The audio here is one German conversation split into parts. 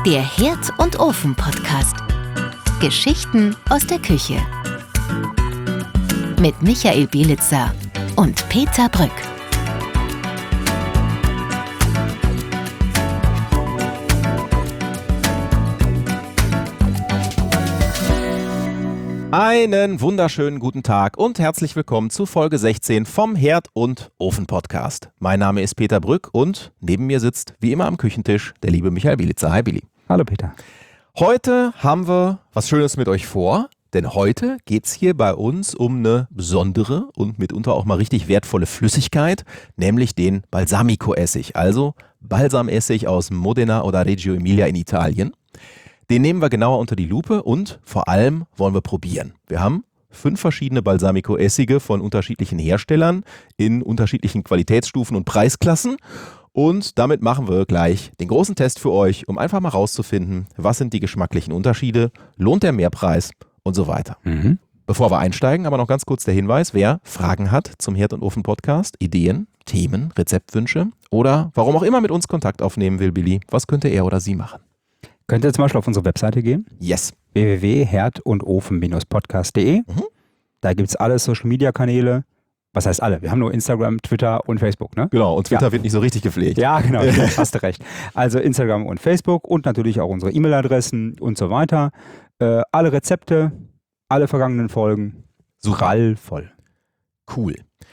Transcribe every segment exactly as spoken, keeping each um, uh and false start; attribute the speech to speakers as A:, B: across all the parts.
A: Der Herd- und Ofen-Podcast. Geschichten aus der Küche. Mit Michael Bielitzer und Peter Brück.
B: Einen wunderschönen guten Tag und herzlich willkommen zu Folge sechzehn vom Herd- und Ofen-Podcast. Mein Name ist Peter Brück und neben mir sitzt, wie immer am Küchentisch, der liebe Michael Bielitzer. Hi Billy.
C: Hallo Peter.
B: Heute haben wir was Schönes mit euch vor, denn heute geht es hier bei uns um eine besondere und mitunter auch mal richtig wertvolle Flüssigkeit, nämlich den Balsamico-Essig, also Balsamessig aus Modena oder Reggio Emilia in Italien. Den nehmen wir genauer unter die Lupe und vor allem wollen wir probieren. Wir haben fünf verschiedene Balsamico-Essige von unterschiedlichen Herstellern in unterschiedlichen Qualitätsstufen und Preisklassen. Und damit machen wir gleich den großen Test für euch, um einfach mal rauszufinden, was sind die geschmacklichen Unterschiede, lohnt der Mehrpreis und so weiter.
C: Mhm.
B: Bevor wir einsteigen, aber noch ganz kurz der Hinweis, wer Fragen hat zum Herd- und Ofen-Podcast, Ideen, Themen, Rezeptwünsche oder warum auch immer mit uns Kontakt aufnehmen will, Billy, was könnte er oder sie machen?
C: Könnt ihr zum Beispiel auf unsere Webseite gehen?
B: Yes.
C: w w w punkt herd und ofen podcast punkt de.
B: Mhm.
C: Da gibt es alle Social-Media-Kanäle. Was heißt alle? Wir haben nur Instagram, Twitter und Facebook, ne?
B: Genau, und Twitter
C: Ja.
B: wird nicht so richtig gepflegt.
C: Ja, genau, hast du recht. Also Instagram und Facebook und natürlich auch unsere E-Mail-Adressen und so weiter. Äh, alle Rezepte, alle vergangenen Folgen, prallvoll.
B: Cool.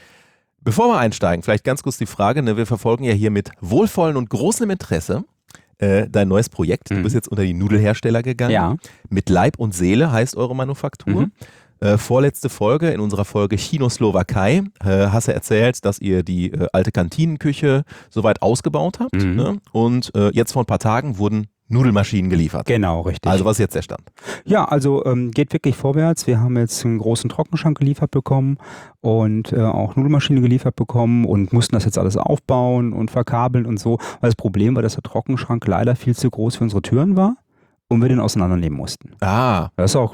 B: Bevor wir einsteigen, vielleicht ganz kurz die Frage, ne, wir verfolgen ja hier mit wohlvollen und großem Interesse äh, dein neues Projekt. Du
C: Mhm.
B: bist jetzt unter die Nudelhersteller gegangen.
C: Ja.
B: Mit Leib und Seele heißt eure Manufaktur.
C: Mhm.
B: Äh, vorletzte Folge, in unserer Folge Chino-Slowakei, äh, hast du erzählt, dass ihr die äh, alte Kantinenküche soweit ausgebaut habt.
C: Mhm.
B: Ne? Und äh, jetzt vor ein paar Tagen wurden Nudelmaschinen geliefert.
C: Genau, richtig.
B: Also was ist jetzt der Stand?
C: Ja, also ähm, geht wirklich vorwärts. Wir haben jetzt einen großen Trockenschrank geliefert bekommen und äh, auch Nudelmaschine geliefert bekommen und mussten das jetzt alles aufbauen und verkabeln und so. Weil das Problem war, dass der Trockenschrank leider viel zu groß für unsere Türen war und wir den auseinandernehmen mussten.
B: Ah.
C: Da ist auch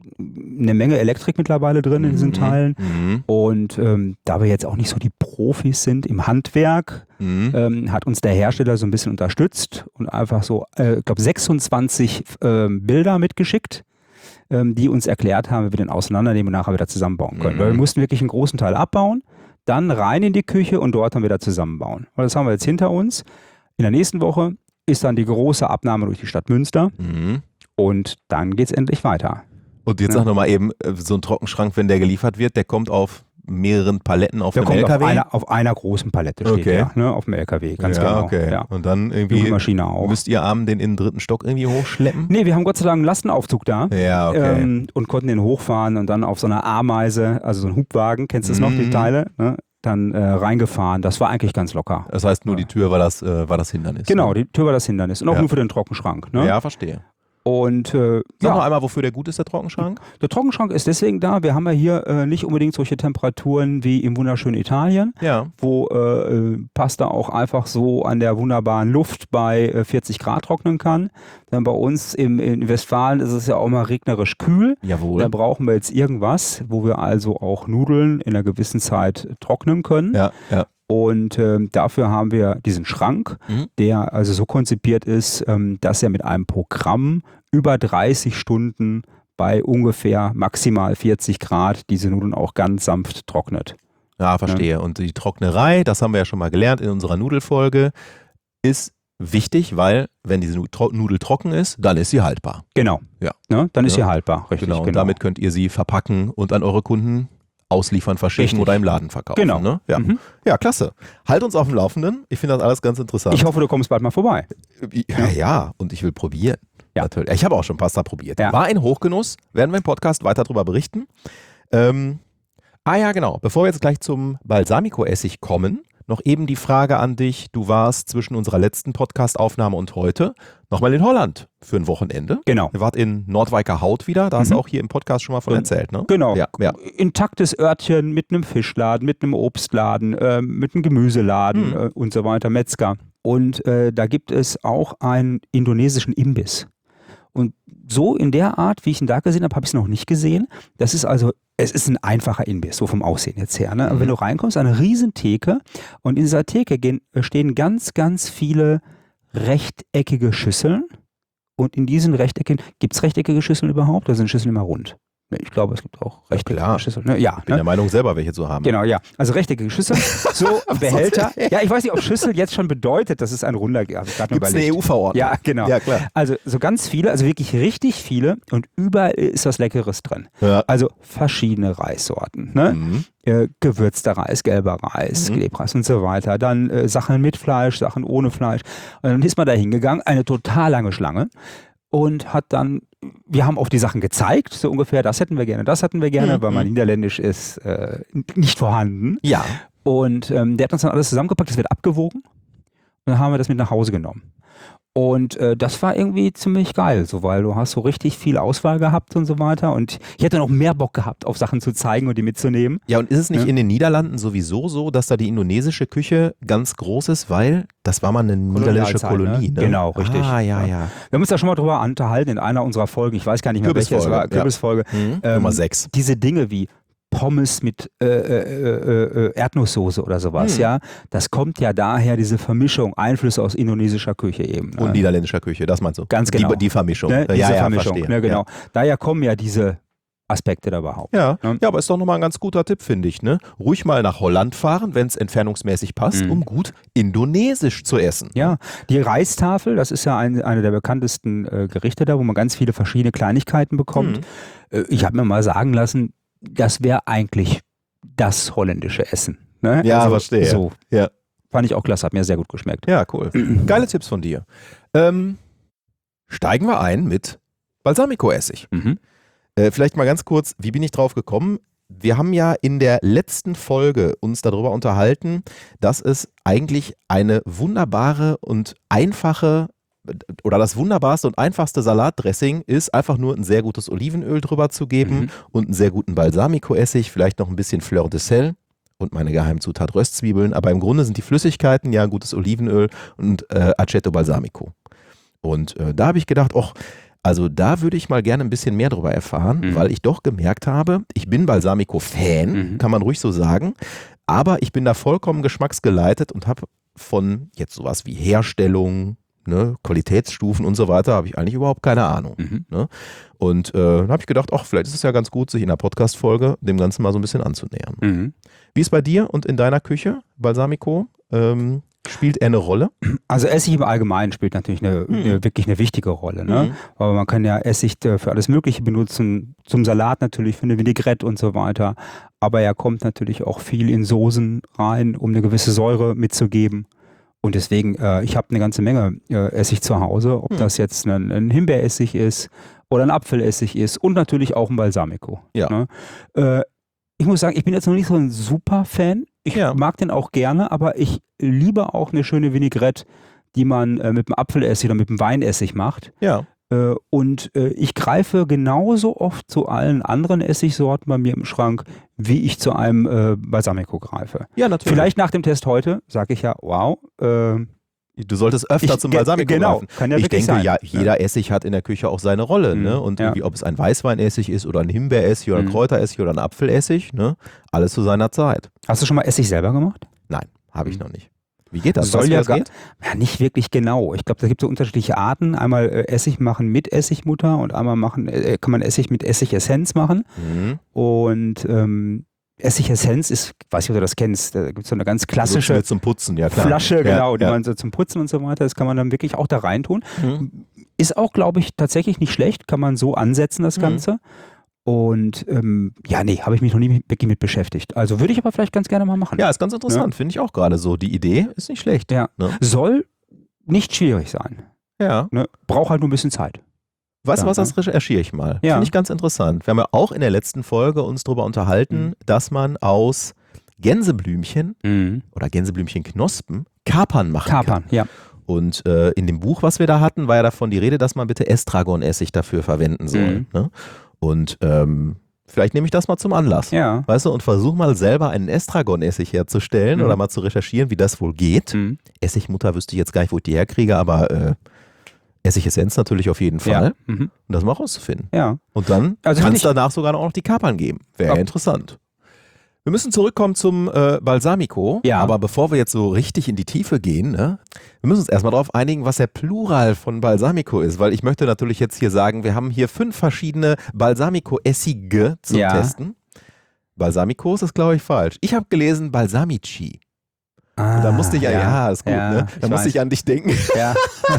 C: eine Menge Elektrik mittlerweile drin in diesen
B: Mhm.
C: Teilen.
B: Mhm.
C: Und ähm, da wir jetzt auch nicht so die Profis sind im Handwerk,
B: Mhm.
C: ähm, hat uns der Hersteller so ein bisschen unterstützt und einfach so, äh, ich glaube, sechsundzwanzig ähm, Bilder mitgeschickt, ähm, die uns erklärt haben, wie wir den auseinandernehmen und nachher wieder zusammenbauen können.
B: Mhm.
C: Weil wir mussten wirklich einen großen Teil abbauen, dann rein in die Küche und dort dann wieder zusammenbauen. Und das haben wir jetzt hinter uns. In der nächsten Woche ist dann die große Abnahme durch die Stadt Münster
B: Mhm.
C: und dann geht es endlich weiter.
B: Und jetzt
C: Ja.
B: sag nochmal eben, äh, so ein Trockenschrank, wenn der geliefert wird, der kommt auf mehreren Paletten auf
C: Der
B: dem
C: kommt
B: L K W?
C: auf einer, auf einer großen Palette steht
B: Okay.
C: der, ne, auf dem L K W, ganz
B: ja,
C: genau.
B: okay.
C: Ja.
B: Und dann irgendwie
C: Nudelmaschine auch.
B: müsst ihr abends den in den dritten Stock irgendwie hochschleppen?
C: Nee, wir haben Gott sei Dank einen Lastenaufzug da.
B: Ja, okay.
C: Ähm, und konnten den hochfahren und dann auf so einer Ameise, also so ein Hubwagen, kennst du das noch, die
B: Mhm.
C: Teile, ne? Dann äh, reingefahren. Das war eigentlich ganz locker.
B: Das heißt, nur
C: Ja.
B: die Tür war das, äh, war das Hindernis.
C: Genau,
B: ne?
C: die Tür war das Hindernis. Und auch
B: Ja.
C: nur für den Trockenschrank. Ne?
B: Ja, verstehe.
C: Und äh,
B: Sag noch
C: ja,
B: einmal, wofür der gut ist, der Trockenschrank?
C: der Trockenschrank ist deswegen da. Wir haben ja hier äh, nicht unbedingt solche Temperaturen wie im wunderschönen Italien,
B: Ja.
C: wo äh, äh, Pasta auch einfach so an der wunderbaren Luft bei äh, vierzig Grad trocknen kann. Dann bei uns im, in Westfalen ist es ja auch mal regnerisch kühl.
B: Jawohl.
C: Da brauchen wir jetzt irgendwas, wo wir also auch Nudeln in einer gewissen Zeit trocknen können.
B: Ja, ja.
C: Und ähm, dafür haben wir diesen Schrank,
B: Mhm.
C: der also so konzipiert ist, ähm, dass er mit einem Programm über dreißig Stunden bei ungefähr maximal vierzig Grad diese Nudeln auch ganz sanft trocknet.
B: Ja, verstehe. Und die Trocknerei, das haben wir ja schon mal gelernt in unserer Nudelfolge, ist wichtig, weil wenn diese Nu- Tro- Nudel trocken ist, dann ist sie haltbar.
C: Genau.
B: Ja.
C: Ne? Dann ist
B: Ja.
C: sie haltbar, richtig.
B: Genau. Und damit könnt ihr sie verpacken und an eure Kunden ausliefern, verschicken
C: Richtig.
B: oder im Laden verkaufen.
C: Genau.
B: Ne? Ja.
C: Mhm.
B: ja, klasse. Halt uns auf dem Laufenden. Ich finde das alles ganz interessant.
C: Ich hoffe, du kommst bald mal vorbei.
B: Ja, ja, und ich will probieren.
C: Ja.
B: Natürlich. Ich habe auch schon Pasta probiert.
C: Ja.
B: War ein Hochgenuss. Werden wir im Podcast weiter darüber berichten. Ähm, ah ja, genau. Bevor wir jetzt gleich zum Balsamico-Essig kommen, noch eben die Frage an dich. Du warst zwischen unserer letzten Podcast-Aufnahme und heute nochmal in Holland für ein Wochenende.
C: Genau.
B: Ihr wart in Nordwijkerhout wieder. Da hast du
C: Mhm.
B: auch hier im Podcast schon mal von
C: Gen-
B: erzählt, ne?
C: Genau.
B: Ja, ja.
C: Intaktes Örtchen mit einem Fischladen, mit einem Obstladen, ähm, mit einem Gemüseladen
B: Hm.
C: äh, und so weiter, Metzger. Und äh, da gibt es auch einen indonesischen Imbiss. Und so in der Art, wie ich ihn da gesehen habe, habe ich es noch nicht gesehen. Das ist also, es ist ein einfacher Imbiss, so vom Aussehen jetzt her. Ne? Aber
B: Mhm.
C: wenn du reinkommst, eine riesen Theke und in dieser Theke gehen, stehen ganz, ganz viele rechteckige Schüsseln und in diesen Rechteckigen, gibt es rechteckige Schüsseln überhaupt oder sind Schüsseln immer rund? Ich glaube, es gibt auch rechteckige
B: klar.
C: Schüsseln. Ne? Ja,
B: Ich bin
C: ne?
B: der Meinung, selber welche zu haben.
C: Genau, ja. Also rechteckige Schüssel, so Behälter. Ja, ich weiß nicht, ob Schüssel jetzt schon bedeutet, dass es ein runder gibt.
B: Gibt es eine E U-Verordnung?
C: Ja, genau.
B: Ja, klar.
C: Also so ganz viele, also wirklich richtig viele und überall ist was Leckeres drin.
B: Ja.
C: Also verschiedene Reissorten. Ne?
B: Mhm.
C: Äh, gewürzter Reis, gelber Reis,
B: Mhm.
C: Klebreis und so weiter. Dann äh, Sachen mit Fleisch, Sachen ohne Fleisch. Und dann ist man da hingegangen, eine total lange Schlange. Und hat dann, wir haben auf die Sachen gezeigt, so ungefähr, das hätten wir gerne, das hätten wir gerne,
B: Mhm.
C: weil mein Niederländisch ist äh, nicht vorhanden.
B: Ja.
C: Und ähm, der hat uns dann alles zusammengepackt, das wird abgewogen und dann haben wir das mit nach Hause genommen. Und äh, das war irgendwie ziemlich geil, so, weil du hast so richtig viel Auswahl gehabt und so weiter. Und ich hätte noch mehr Bock gehabt, auf Sachen zu zeigen und die mitzunehmen.
B: Ja, und ist es nicht
C: Ja.
B: in den Niederlanden sowieso so, dass da die indonesische Küche ganz groß ist, weil das war mal eine niederländische
C: Kolonialzeit, ne?
B: Kolonie, ne?
C: Genau, richtig.
B: Ah, ja,
C: Ja.
B: ja.
C: Wir haben uns da schon mal drüber unterhalten in einer unserer Folgen. Ich weiß gar nicht mehr, welche es
B: Kürbisfolge,
C: war.
B: ja.
C: Kürbisfolge.
B: Mhm.
C: Ähm,
B: Nummer sechs.
C: Diese Dinge wie Pommes mit äh, äh, äh, Erdnusssoße oder sowas,
B: Hm.
C: ja, das kommt ja daher, diese Vermischung, Einflüsse aus indonesischer Küche eben.
B: Und
C: ne?
B: niederländischer Küche, das meinst du?
C: Ganz genau.
B: Die, die Vermischung.
C: Ne?
B: Äh,
C: Diese
B: ja, ja,
C: Vermischung,
B: verstehe.
C: ne, genau. Daher kommen ja diese Aspekte da überhaupt.
B: Ja.
C: Ne?
B: Ja, aber ist doch nochmal ein ganz guter Tipp, finde ich. Ne? Ruhig mal nach Holland fahren, wenn es entfernungsmäßig passt,
C: Mhm.
B: um gut indonesisch zu essen.
C: Ja, die Reistafel, das ist ja ein, eine der bekanntesten äh, Gerichte da, wo man ganz viele verschiedene Kleinigkeiten bekommt.
B: Mhm.
C: Äh, ich habe mir mal sagen lassen, das wäre eigentlich das holländische Essen. Ne?
B: Ja, verstehe.
C: So.
B: Ja.
C: Fand ich auch klasse, hat mir sehr gut geschmeckt.
B: Ja, cool. Geile Tipps von dir. Ähm, steigen wir ein mit Balsamico-Essig.
C: Mhm.
B: Äh, vielleicht mal ganz kurz, wie bin ich drauf gekommen? Wir haben ja in der letzten Folge uns darüber unterhalten, dass es eigentlich eine wunderbare und einfache oder das wunderbarste und einfachste Salatdressing ist, einfach nur ein sehr gutes Olivenöl drüber zu geben
C: Mhm.
B: und einen sehr guten Balsamico-Essig, vielleicht noch ein bisschen Fleur de Sel und meine Geheimzutat Röstzwiebeln, aber im Grunde sind die Flüssigkeiten ja gutes Olivenöl und äh, Aceto Balsamico. Und äh, da habe ich gedacht, och, also da würde ich mal gerne ein bisschen mehr drüber erfahren,
C: Mhm.
B: weil ich doch gemerkt habe, ich bin Balsamico-Fan,
C: Mhm.
B: kann man ruhig so sagen, aber ich bin da vollkommen geschmacksgeleitet und habe von jetzt sowas wie Herstellung, ne, Qualitätsstufen und so weiter, habe ich eigentlich überhaupt keine Ahnung.
C: Mhm.
B: Ne? Und äh, dann habe ich gedacht, ach, vielleicht ist es ja ganz gut, sich in einer Podcast-Folge dem Ganzen mal so ein bisschen anzunähern.
C: Mhm.
B: Wie ist bei dir und in deiner Küche, Balsamico? Ähm, spielt er eine Rolle?
C: Also Essig im Allgemeinen spielt natürlich eine,
B: Mhm.
C: eine wirklich eine wichtige Rolle. Ne?
B: Mhm.
C: Aber man kann ja Essig äh, für alles Mögliche benutzen, zum Salat natürlich, für eine Vinaigrette und so weiter. Aber er kommt natürlich auch viel in Soßen rein, um eine gewisse Säure mitzugeben. Und deswegen, äh, ich habe eine ganze Menge äh, Essig zu Hause, ob
B: Hm.
C: das jetzt ein, ein Himbeeressig ist oder ein Apfelessig ist und natürlich auch ein Balsamico.
B: Ja.
C: Ne? Äh, ich muss sagen, ich bin jetzt noch nicht so ein super Fan. Ich
B: Ja.
C: mag den auch gerne, aber ich liebe auch eine schöne Vinaigrette, die man äh, mit dem Apfelessig oder mit dem Weinessig macht.
B: Ja.
C: Äh, und äh, ich greife genauso oft zu allen anderen Essigsorten bei mir im Schrank, wie ich zu einem äh, Balsamico greife.
B: Ja, natürlich.
C: Vielleicht nach dem Test heute sage ich ja, wow, äh,
B: Du solltest öfter
C: Ich-
B: zum
C: ge-
B: Balsamico
C: genau,
B: greifen.
C: kann ja
B: ich
C: wirklich
B: denke,
C: sein.
B: ja, jeder Essig hat in der Küche auch seine Rolle.
C: Mhm.
B: Ne? Und
C: Ja.
B: irgendwie, ob es ein Weißweinessig ist oder ein Himbeeressig oder ein
C: Mhm.
B: Kräuteressig oder ein Apfelessig, ne? Alles zu seiner Zeit.
C: hast du schon mal Essig selber gemacht?
B: Nein, habe ich
C: Mhm.
B: noch nicht. Wie geht das?
C: Soll
B: Weißt du, wie
C: ja
B: das
C: gar-
B: geht?
C: Ja, nicht wirklich genau. Ich glaube, da gibt es so unterschiedliche Arten. Einmal äh, Essig machen mit Essigmutter und einmal machen, äh, kann man Essig mit Essigessenz machen.
B: Mhm.
C: Und ähm, Essigessenz ist, weiß nicht, ob du das kennst, da gibt es so eine ganz klassische
B: Nutzen wir zum Putzen, ja klar.
C: Flasche,
B: ja,
C: genau, die
B: ja.
C: man so zum Putzen und so weiter, das kann man dann wirklich auch da reintun.
B: Mhm.
C: Ist auch, glaube ich, tatsächlich nicht schlecht, kann man so ansetzen, das
B: Mhm.
C: Ganze. Und ähm, ja, nee, habe ich mich noch nie wirklich mit beschäftigt. Also würde ich aber vielleicht ganz gerne mal machen.
B: Ja, ist ganz interessant, finde ich auch gerade so. Die Idee ist nicht schlecht.
C: Ja.
B: Ne?
C: Soll nicht schwierig sein.
B: Ja.
C: Ne? Braucht halt nur ein bisschen Zeit.
B: Weißt du
C: Ja,
B: was, das recherchiere ich mal.
C: Ja.
B: Finde ich ganz interessant. Wir haben ja auch in der letzten Folge uns darüber unterhalten,
C: Mhm.
B: dass man aus Gänseblümchen oder Gänseblümchenknospen Kapern machen kann.
C: Kapern, ja.
B: Und äh, in dem Buch, was wir da hatten, war ja davon die Rede, dass man bitte Estragonessig dafür verwenden soll.
C: Mhm.
B: Ne? Und ähm, vielleicht nehme ich das mal zum Anlass.
C: Ja.
B: Weißt du, und versuche mal selber einen Estragonessig herzustellen
C: Mhm.
B: oder mal zu recherchieren, wie das wohl geht.
C: Mhm.
B: Essigmutter wüsste ich jetzt gar nicht, wo ich die herkriege, aber äh, Essigessenz natürlich auf jeden Fall.
C: Ja. Mhm.
B: Und das mal rauszufinden.
C: Ja.
B: Und dann
C: Also
B: kann
C: find
B: es
C: ich-
B: danach sogar noch die Kapern geben. Wäre
C: Ja.
B: ja interessant. Wir müssen zurückkommen zum äh, Balsamico,
C: Ja.
B: aber bevor wir jetzt so richtig in die Tiefe gehen, ne, wir müssen uns erstmal darauf einigen, was der Plural von Balsamico ist, weil ich möchte natürlich jetzt hier sagen, wir haben hier fünf verschiedene Balsamico-Essige zum
C: Ja.
B: Testen. Balsamicos ist, glaube ich, falsch. Ich habe gelesen Balsamici.
C: Ah,
B: Und da musste ich, ja, ja ist gut,
C: ja,
B: ne? Da
C: ich
B: musste ich
C: weiß.
B: an dich denken.
C: Ja.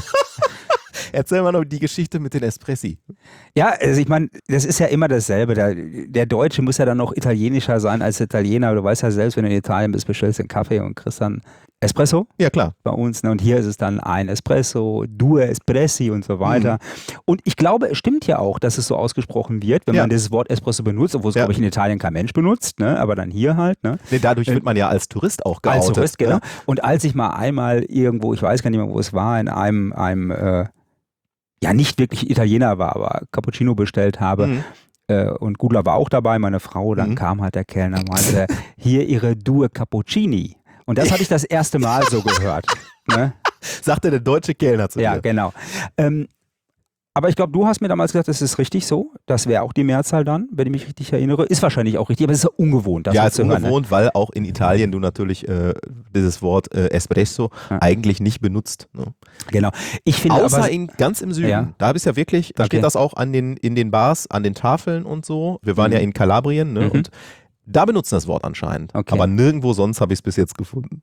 B: Erzähl mal noch die Geschichte mit den Espressi.
C: Ja, also ich meine, das ist ja immer dasselbe. Der, der Deutsche muss ja dann noch italienischer sein als Italiener. Du weißt ja selbst, wenn du in Italien bist, bestellst du einen Kaffee und kriegst dann Espresso
B: Ja, klar.
C: bei uns. Ne? Und hier ist es dann ein Espresso, due Espressi und so weiter.
B: Mhm.
C: Und ich glaube, es stimmt ja auch, dass es so ausgesprochen wird, wenn
B: Ja.
C: man dieses Wort Espresso benutzt, obwohl es,
B: Ja.
C: glaube ich, in Italien kein Mensch benutzt, ne? Aber dann hier halt. Ne?
B: Nee, dadurch wird man ja als Tourist auch geoutet.
C: Als Tourist, genau.
B: Ne?
C: Und als ich mal einmal irgendwo, ich weiß gar nicht mehr, wo es war, in einem, einem äh, ja nicht wirklich Italiener war, aber Cappuccino bestellt habe,
B: Mhm.
C: äh, und Gudla war auch dabei, meine Frau, dann
B: Mhm.
C: kam halt der Kellner und meinte, hier ihre Due Cappuccini. Und das hatte ich das erste Mal so gehört. Ne?
B: Sagte der deutsche Kellner zu
C: Ja,
B: dir.
C: genau. Ähm, aber ich glaube, du hast mir damals gesagt, das ist richtig so. Das wäre auch die Mehrzahl dann, wenn ich mich richtig erinnere. Ist wahrscheinlich auch richtig, aber es ist ja ungewohnt. Das
B: Ja,
C: so
B: ist
C: zu hören, ne?
B: ungewohnt, weil auch in Italien du natürlich äh, dieses Wort äh, Espresso
C: Ja.
B: eigentlich nicht benutzt. Ne?
C: Genau. Ich finde
B: Außer
C: aber,
B: in, ganz im Süden.
C: Ja.
B: Da habe ich ja wirklich, da
C: Okay.
B: steht das auch an den, in den Bars, an den Tafeln und so. Wir waren
C: Mhm.
B: ja in Kalabrien, ne?
C: Mhm.
B: Und da benutzen das Wort anscheinend.
C: Okay.
B: Aber nirgendwo sonst habe ich es bis jetzt gefunden.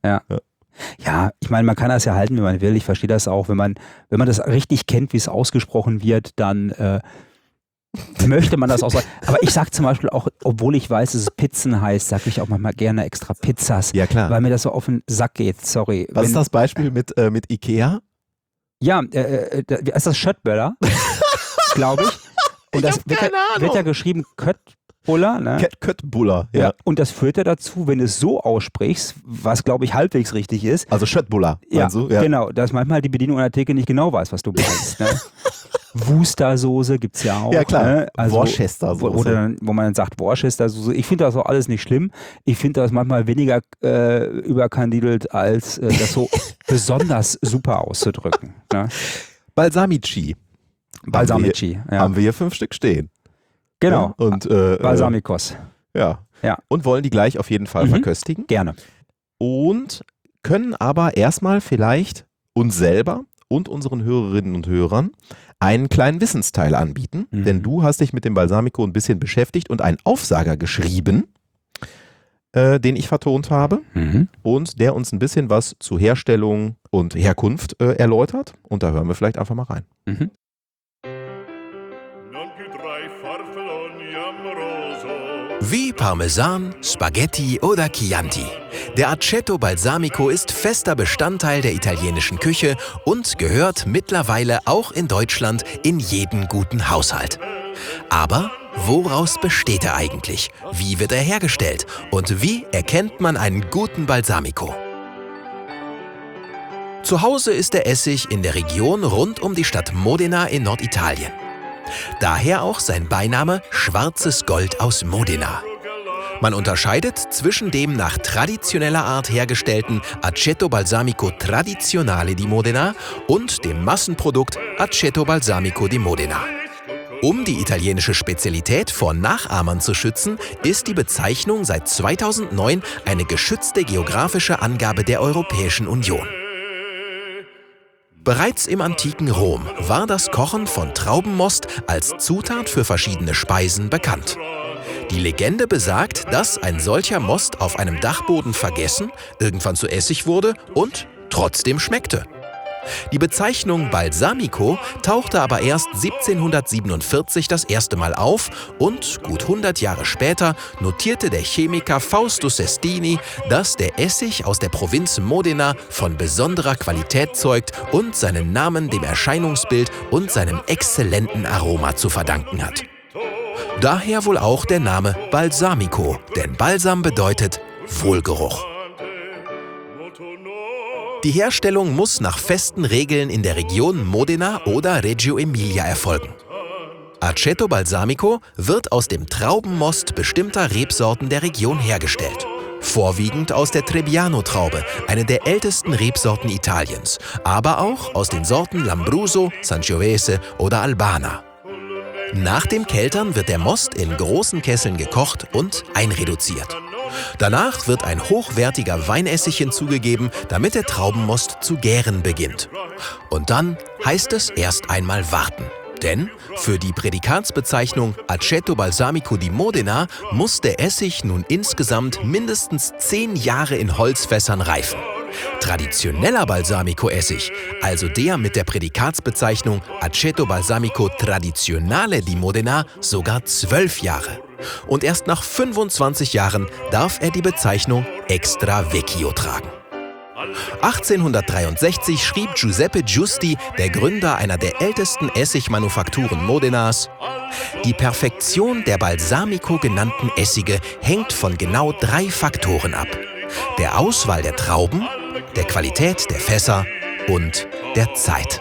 C: ja, ich meine, man kann das ja halten, wie man will. Ich verstehe das auch. Wenn man, wenn man das richtig kennt, wie es ausgesprochen wird, dann äh, möchte man das auch sagen. Aber ich sage zum Beispiel auch, obwohl ich weiß, dass es Pizzen heißt, sage ich auch manchmal gerne extra Pizzas,
B: Ja, klar.
C: weil mir das so auf den Sack geht. Sorry.
B: Was ist das Beispiel mit, äh, mit Ikea?
C: Ja, äh, äh, da- wie heißt das Schöttböller? Glaube ich. Und das
B: hab
C: wird, ja,
B: keine Ahnung.
C: wird ja geschrieben Köttbuller, ne?
B: Kött- Köttbullar. Ja.
C: Ja. Und das führt ja dazu, wenn du es so aussprichst, was glaube ich halbwegs richtig ist.
B: Also Schöttbullar,
C: Ja,
B: meinst du? Ja.
C: genau, dass manchmal die Bedienung an der Theke nicht genau weiß, was du meinst. Ne? Wustersoße gibt es ja auch.
B: Ja, klar.
C: Ne? Also,
B: Worcestersoße.
C: Wo, wo, dann, wo man dann sagt Worcestersoße. Ich finde das auch alles nicht schlimm. Ich finde das manchmal weniger äh, überkandidelt, als äh, das so besonders super auszudrücken. Ne?
B: Balsamici.
C: Balsamici.
B: Haben wir,
C: Ja.
B: haben wir hier fünf Stück stehen.
C: Genau.
B: Ja? Und, äh,
C: Balsamikos.
B: Äh, ja.
C: Ja.
B: Und wollen die gleich auf jeden Fall
C: Mhm.
B: verköstigen.
C: Gerne.
B: Und können aber erstmal vielleicht uns selber und unseren Hörerinnen und Hörern einen kleinen Wissensteil anbieten.
C: Mhm.
B: Denn du hast dich mit dem Balsamico ein bisschen beschäftigt und einen Aufsager geschrieben, äh, den ich vertont habe
C: Mhm.
B: und der uns ein bisschen was zu Herstellung und Herkunft äh, erläutert. Und da hören wir vielleicht einfach mal rein.
C: Mhm.
D: Wie Parmesan, Spaghetti oder Chianti. Der Aceto Balsamico ist fester Bestandteil der italienischen Küche und gehört mittlerweile auch in Deutschland in jeden guten Haushalt. Aber woraus besteht er eigentlich? Wie wird er hergestellt? Und wie erkennt man einen guten Balsamico? Zu Hause ist der Essig in der Region rund um die Stadt Modena in Norditalien. Daher auch sein Beiname Schwarzes Gold aus Modena. Man unterscheidet zwischen dem nach traditioneller Art hergestellten Aceto Balsamico Tradizionale di Modena und dem Massenprodukt Aceto Balsamico di Modena. Um die italienische Spezialität vor Nachahmern zu schützen, ist die Bezeichnung seit zweitausendneun eine geschützte geografische Angabe der Europäischen Union. Bereits im antiken Rom war das Kochen von Traubenmost als Zutat für verschiedene Speisen bekannt. Die Legende besagt, dass ein solcher Most auf einem Dachboden vergessen, irgendwann zu Essig wurde und trotzdem schmeckte. Die Bezeichnung Balsamico tauchte aber erst siebzehnhundertsiebenundvierzig das erste Mal auf und gut hundert Jahre später notierte der Chemiker Fausto Sestini, dass der Essig aus der Provinz Modena von besonderer Qualität zeugt und seinen Namen dem Erscheinungsbild und seinem exzellenten Aroma zu verdanken hat. Daher wohl auch der Name Balsamico, denn Balsam bedeutet Wohlgeruch. Die Herstellung muss nach festen Regeln in der Region Modena oder Reggio Emilia erfolgen. Aceto Balsamico wird aus dem Traubenmost bestimmter Rebsorten der Region hergestellt. Vorwiegend aus der Trebbiano-Traube, eine der ältesten Rebsorten Italiens, aber auch aus den Sorten Lambruso, Sangiovese oder Albana. Nach dem Keltern wird der Most in großen Kesseln gekocht und einreduziert. Danach wird ein hochwertiger Weinessig hinzugegeben, damit der Traubenmost zu gären beginnt. Und dann heißt es erst einmal warten. Denn für die Prädikatsbezeichnung Aceto Balsamico di Modena muss der Essig nun insgesamt mindestens zehn Jahre in Holzfässern reifen. Traditioneller Balsamico-Essig, also der mit der Prädikatsbezeichnung Aceto Balsamico Tradizionale di Modena, sogar zwölf Jahre. Und erst nach fünfundzwanzig Jahren darf er die Bezeichnung Extra Vecchio tragen. achtzehnhundertdreiundsechzig schrieb Giuseppe Giusti, der Gründer einer der ältesten Essigmanufakturen Modenas: Die Perfektion der Balsamico genannten Essige hängt von genau drei Faktoren ab: der Auswahl der Trauben, der Qualität der Fässer und der Zeit.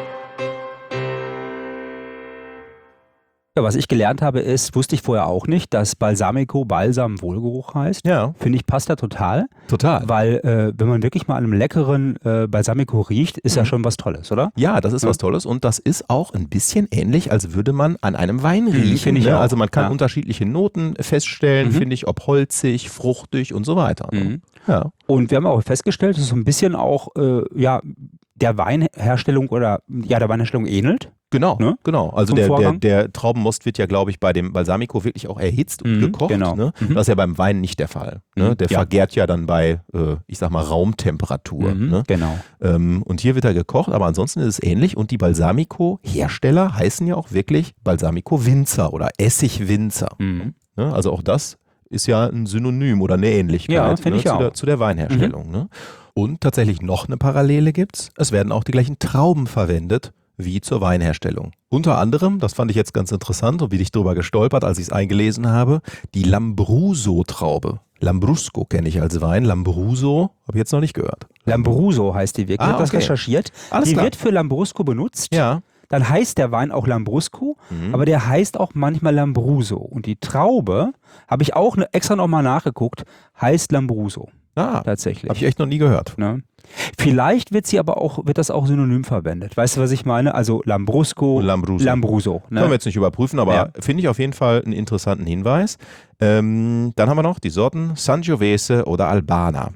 C: Ja, was ich gelernt habe ist, wusste ich vorher auch nicht, dass Balsamico Balsam Wohlgeruch heißt.
B: Ja.
C: Finde ich, passt da total.
B: Total.
C: Weil äh, wenn man wirklich mal an einem leckeren äh, Balsamico riecht, ist
B: Mhm.
C: ja schon was Tolles, oder?
B: Ja, das ist
C: Ja.
B: was Tolles und das ist auch ein bisschen ähnlich, als würde man an einem Wein riechen.
C: finde ich
B: ne?
C: auch.
B: Also man kann
C: Ja.
B: unterschiedliche Noten feststellen,
C: Mhm.
B: finde ich, ob holzig, fruchtig und so weiter. ne?
C: Mhm.
B: Ja.
C: Und wir haben auch festgestellt, dass es so ein bisschen auch äh, ja, der Weinherstellung oder ja, der Weinherstellung ähnelt.
B: Genau,
C: Ne?
B: genau. Also
C: Vom
B: der, der,
C: Vorgang?
B: der Traubenmost wird ja, glaube ich, bei dem Balsamico wirklich auch erhitzt und
C: Mhm,
B: gekocht.
C: genau.
B: Ne?
C: Mhm.
B: Das ist ja beim Wein nicht der Fall. Ne?
C: Mhm,
B: Der
C: ja.
B: vergärt ja dann bei, äh, ich sag mal, Raumtemperatur.
C: Mhm,
B: Ne?
C: Genau.
B: Ähm, und hier wird er gekocht, aber ansonsten ist es ähnlich. Und die Balsamico-Hersteller heißen ja auch wirklich Balsamico-Winzer oder Essig-Winzer.
C: Mhm.
B: Ne? Also auch das ist ja ein Synonym oder eine Ähnlichkeit
C: Ja, finde
B: ne?
C: ich
B: zu,
C: auch.
B: der, zu der Weinherstellung. Ne? Und tatsächlich noch eine Parallele gibt's. Es werden auch die gleichen Trauben verwendet wie zur Weinherstellung. Unter anderem, das fand ich jetzt ganz interessant und bin ich drüber gestolpert, als ich es eingelesen habe, die Lambrusco-Traube. Lambrusco kenne ich als Wein, Lambrusco habe ich jetzt noch nicht gehört.
C: Lambrusco heißt die wirklich.
B: Ah,
C: Ich habe das
B: okay.
C: recherchiert.
B: Alles
C: die
B: klar.
C: wird für Lambrusco benutzt.
B: Ja.
C: Dann heißt der Wein auch Lambrusco,
B: Mhm.
C: aber der heißt auch manchmal Lambruso. Und die Traube, habe ich auch ne, extra nochmal nachgeguckt, heißt Lambruso
B: Ah,
C: tatsächlich.
B: habe ich echt noch nie gehört.
C: Ne? Vielleicht wird sie aber auch, wird das auch synonym verwendet. Weißt du, was ich meine? Also Lambrusco,
B: Lambruso.
C: Lambruso. Ne?
B: Können wir jetzt nicht überprüfen, aber
C: Ja.
B: finde ich auf jeden Fall einen interessanten Hinweis. Ähm, dann haben wir noch die Sorten Sangiovese oder Albana.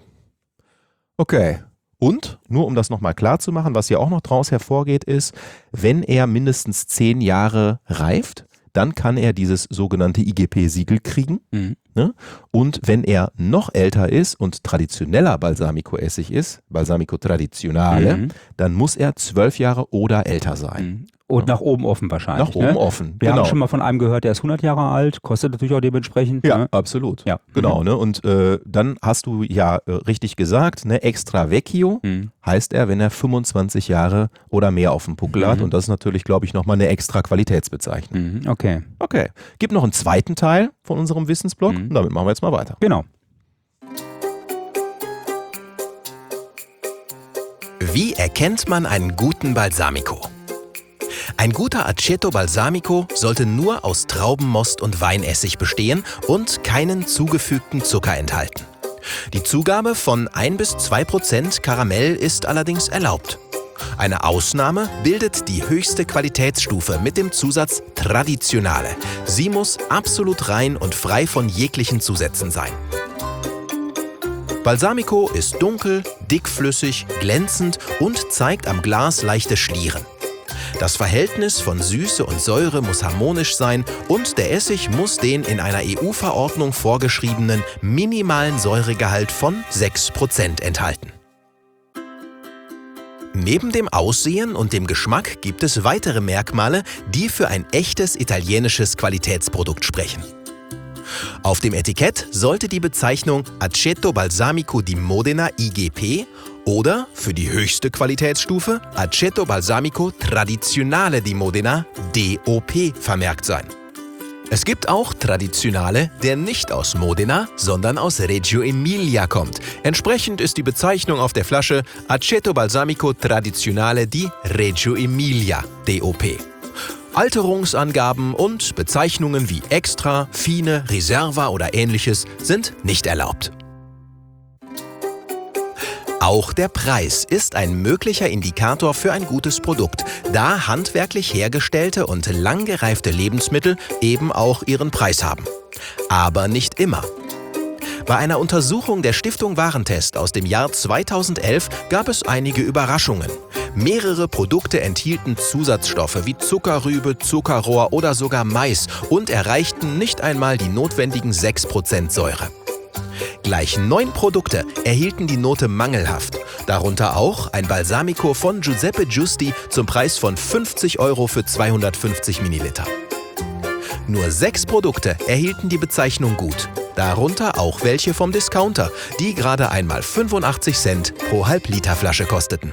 B: Okay. Und, nur um das nochmal klar zu machen, was hier auch noch draus hervorgeht, ist, wenn er mindestens zehn Jahre reift, dann kann er dieses sogenannte I G P-Siegel kriegen.
C: Mhm.
B: Ne? Und wenn er noch älter ist und traditioneller Balsamico-Essig ist, Balsamico Tradizionale,
C: Mhm.
B: dann muss er zwölf Jahre oder älter sein.
C: Mhm. Und nach oben offen wahrscheinlich.
B: Nach oben
C: ne?
B: offen.
C: Wir
B: genau.
C: haben schon mal von einem gehört, der ist hundert Jahre alt, kostet natürlich auch dementsprechend.
B: Ja,
C: Ne?
B: absolut.
C: Ja.
B: Genau, ne? Und äh, dann hast du ja äh, richtig gesagt, ne? Extra Vecchio
C: Mhm.
B: heißt er, wenn er fünfundzwanzig Jahre oder mehr auf dem Puckel hat.
C: Mhm.
B: Und das ist natürlich, glaube ich, nochmal eine extra Qualitätsbezeichnung.
C: Mhm. Okay,
B: Okay. Gibt noch einen zweiten Teil von unserem Wissensblock.
C: Mhm.
B: Und damit machen wir jetzt mal weiter.
C: genau.
D: Wie erkennt man einen guten Balsamico? Ein guter Aceto Balsamico sollte nur aus Traubenmost und Weinessig bestehen und keinen zugefügten Zucker enthalten. Die Zugabe von ein bis zwei Prozent Karamell ist allerdings erlaubt. Eine Ausnahme bildet die höchste Qualitätsstufe mit dem Zusatz Traditionale. Sie muss absolut rein und frei von jeglichen Zusätzen sein. Balsamico ist dunkel, dickflüssig, glänzend und zeigt am Glas leichte Schlieren. Das Verhältnis von Süße und Säure muss harmonisch sein und der Essig muss den in einer E U-Verordnung vorgeschriebenen minimalen Säuregehalt von sechs Prozent enthalten. Neben dem Aussehen und dem Geschmack gibt es weitere Merkmale, die für ein echtes italienisches Qualitätsprodukt sprechen. Auf dem Etikett sollte die Bezeichnung Aceto Balsamico di Modena I G P oder für die höchste Qualitätsstufe Aceto Balsamico Tradizionale di Modena D O P vermerkt sein. Es gibt auch Traditionale, der nicht aus Modena, sondern aus Reggio Emilia kommt. Entsprechend ist die Bezeichnung auf der Flasche Aceto Balsamico Tradizionale di Reggio Emilia D O P. Alterungsangaben und Bezeichnungen wie Extra, Fine, Reserva oder ähnliches sind nicht erlaubt. Auch der Preis ist ein möglicher Indikator für ein gutes Produkt, da handwerklich hergestellte und lang gereifte Lebensmittel eben auch ihren Preis haben. Aber nicht immer. Bei einer Untersuchung der Stiftung Warentest aus dem Jahr zweitausendelf gab es einige Überraschungen. Mehrere Produkte enthielten Zusatzstoffe wie Zuckerrübe, Zuckerrohr oder sogar Mais und erreichten nicht einmal die notwendigen sechs Prozent Säure. Gleich neun Produkte erhielten die Note mangelhaft. Darunter auch ein Balsamico von Giuseppe Giusti zum Preis von fünfzig Euro für zweihundertfünfzig Milliliter. Nur sechs Produkte erhielten die Bezeichnung gut. Darunter auch welche vom Discounter, die gerade einmal fünfundachtzig Cent pro Halbliterflasche kosteten.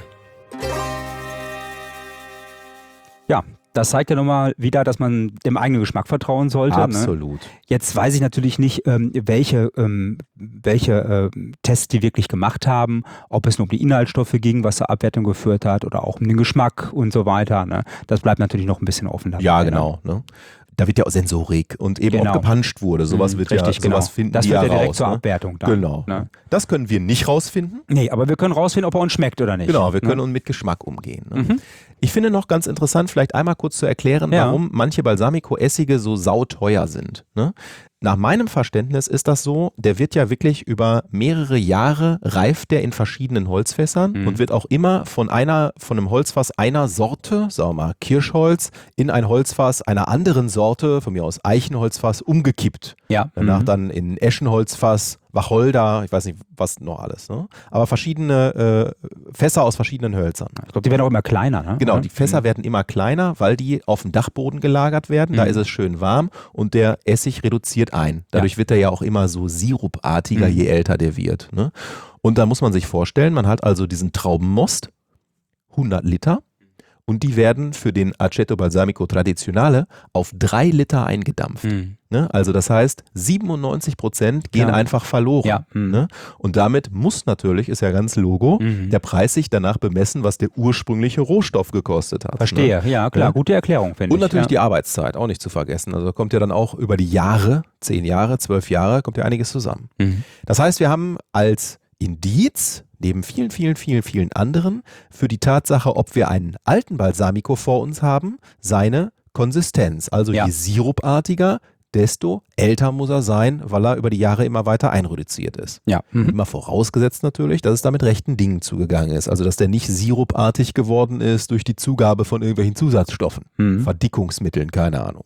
C: Ja, das zeigt ja nochmal wieder, dass man dem eigenen Geschmack vertrauen sollte.
B: Absolut.
C: Ne? Jetzt weiß ich natürlich nicht, ähm, welche, ähm, welche äh, Tests die wirklich gemacht haben, ob es nur um die Inhaltsstoffe ging, was zur Abwertung geführt hat oder auch um den Geschmack und so weiter. Ne? Das bleibt natürlich noch ein bisschen offen. Dabei,
B: Ja, genau. Ne? Da wird ja auch Sensorik und eben
C: Genau.
B: auch gepanscht wurde. Sowas
C: Mhm,
B: wird
C: richtig,
B: ja,
C: genau.
B: sowas finden
C: Das
B: die
C: wird
B: ja
C: ja direkt
B: raus.
C: zur
B: Ne?
C: Abwertung dann.
B: Genau.
C: Ne?
B: Das können wir nicht rausfinden.
C: Nee, aber wir können rausfinden, ob er uns schmeckt oder nicht.
B: Genau, wir können
C: ne?
B: uns mit Geschmack umgehen. Ne?
C: Mhm.
B: Ich finde noch ganz interessant, vielleicht einmal kurz zu erklären,
C: Ja.
B: warum manche Balsamico-Essige so sauteuer sind. Ne? Nach meinem Verständnis ist das so, der wird ja wirklich über mehrere Jahre reift der in verschiedenen Holzfässern
C: Mhm.
B: und wird auch immer von einer, von einem Holzfass einer Sorte, sagen wir mal Kirschholz, in ein Holzfass einer anderen Sorte, von mir aus Eichenholzfass, umgekippt.
C: Ja.
B: Danach
C: Mhm.
B: dann in Eschenholzfass, Wacholder, ich weiß nicht, was noch alles. Ne? Aber verschiedene äh, Fässer aus verschiedenen Hölzern.
C: Ich glaube, die werden auch immer kleiner. Ne?
B: Genau,
C: Oder?
B: die Fässer werden immer kleiner, weil die auf dem Dachboden gelagert werden. Da
C: Mhm.
B: ist es schön warm und der Essig reduziert ein. Dadurch wird er ja auch immer so sirupartiger,
C: Mhm.
B: je älter der wird. Ne? Und da muss man sich vorstellen, man hat also diesen Traubenmost, hundert Liter. Und die werden für den Aceto Balsamico Tradizionale auf drei Liter eingedampft.
C: Mhm.
B: Ne? Also das heißt, siebenundneunzig Prozent gehen
C: Ja.
B: einfach verloren.
C: Ja. Mhm.
B: Ne? Und damit muss natürlich, ist ja ganz Logo,
C: Mhm.
B: der Preis sich danach bemessen, was der ursprüngliche Rohstoff gekostet hat.
C: Verstehe,
B: Ne?
C: ja klar,
B: Ja.
C: gute Erklärung, finde ich.
B: Und natürlich
C: ja.
B: die Arbeitszeit, auch nicht zu vergessen. Also da kommt ja dann auch über die Jahre, zehn Jahre, zwölf Jahre, kommt ja einiges zusammen.
C: Mhm.
B: Das heißt, wir haben als Indiz, neben vielen, vielen, vielen, vielen anderen, für die Tatsache, ob wir einen alten Balsamico vor uns haben, seine Konsistenz. Also
C: Ja.
B: je sirupartiger, desto älter muss er sein, weil er über die Jahre immer weiter einreduziert ist.
C: Ja. Mhm.
B: Immer vorausgesetzt natürlich, dass es da mit rechten Dingen zugegangen ist. Also dass der nicht sirupartig geworden ist durch die Zugabe von irgendwelchen Zusatzstoffen,
C: Mhm.
B: Verdickungsmitteln, keine Ahnung.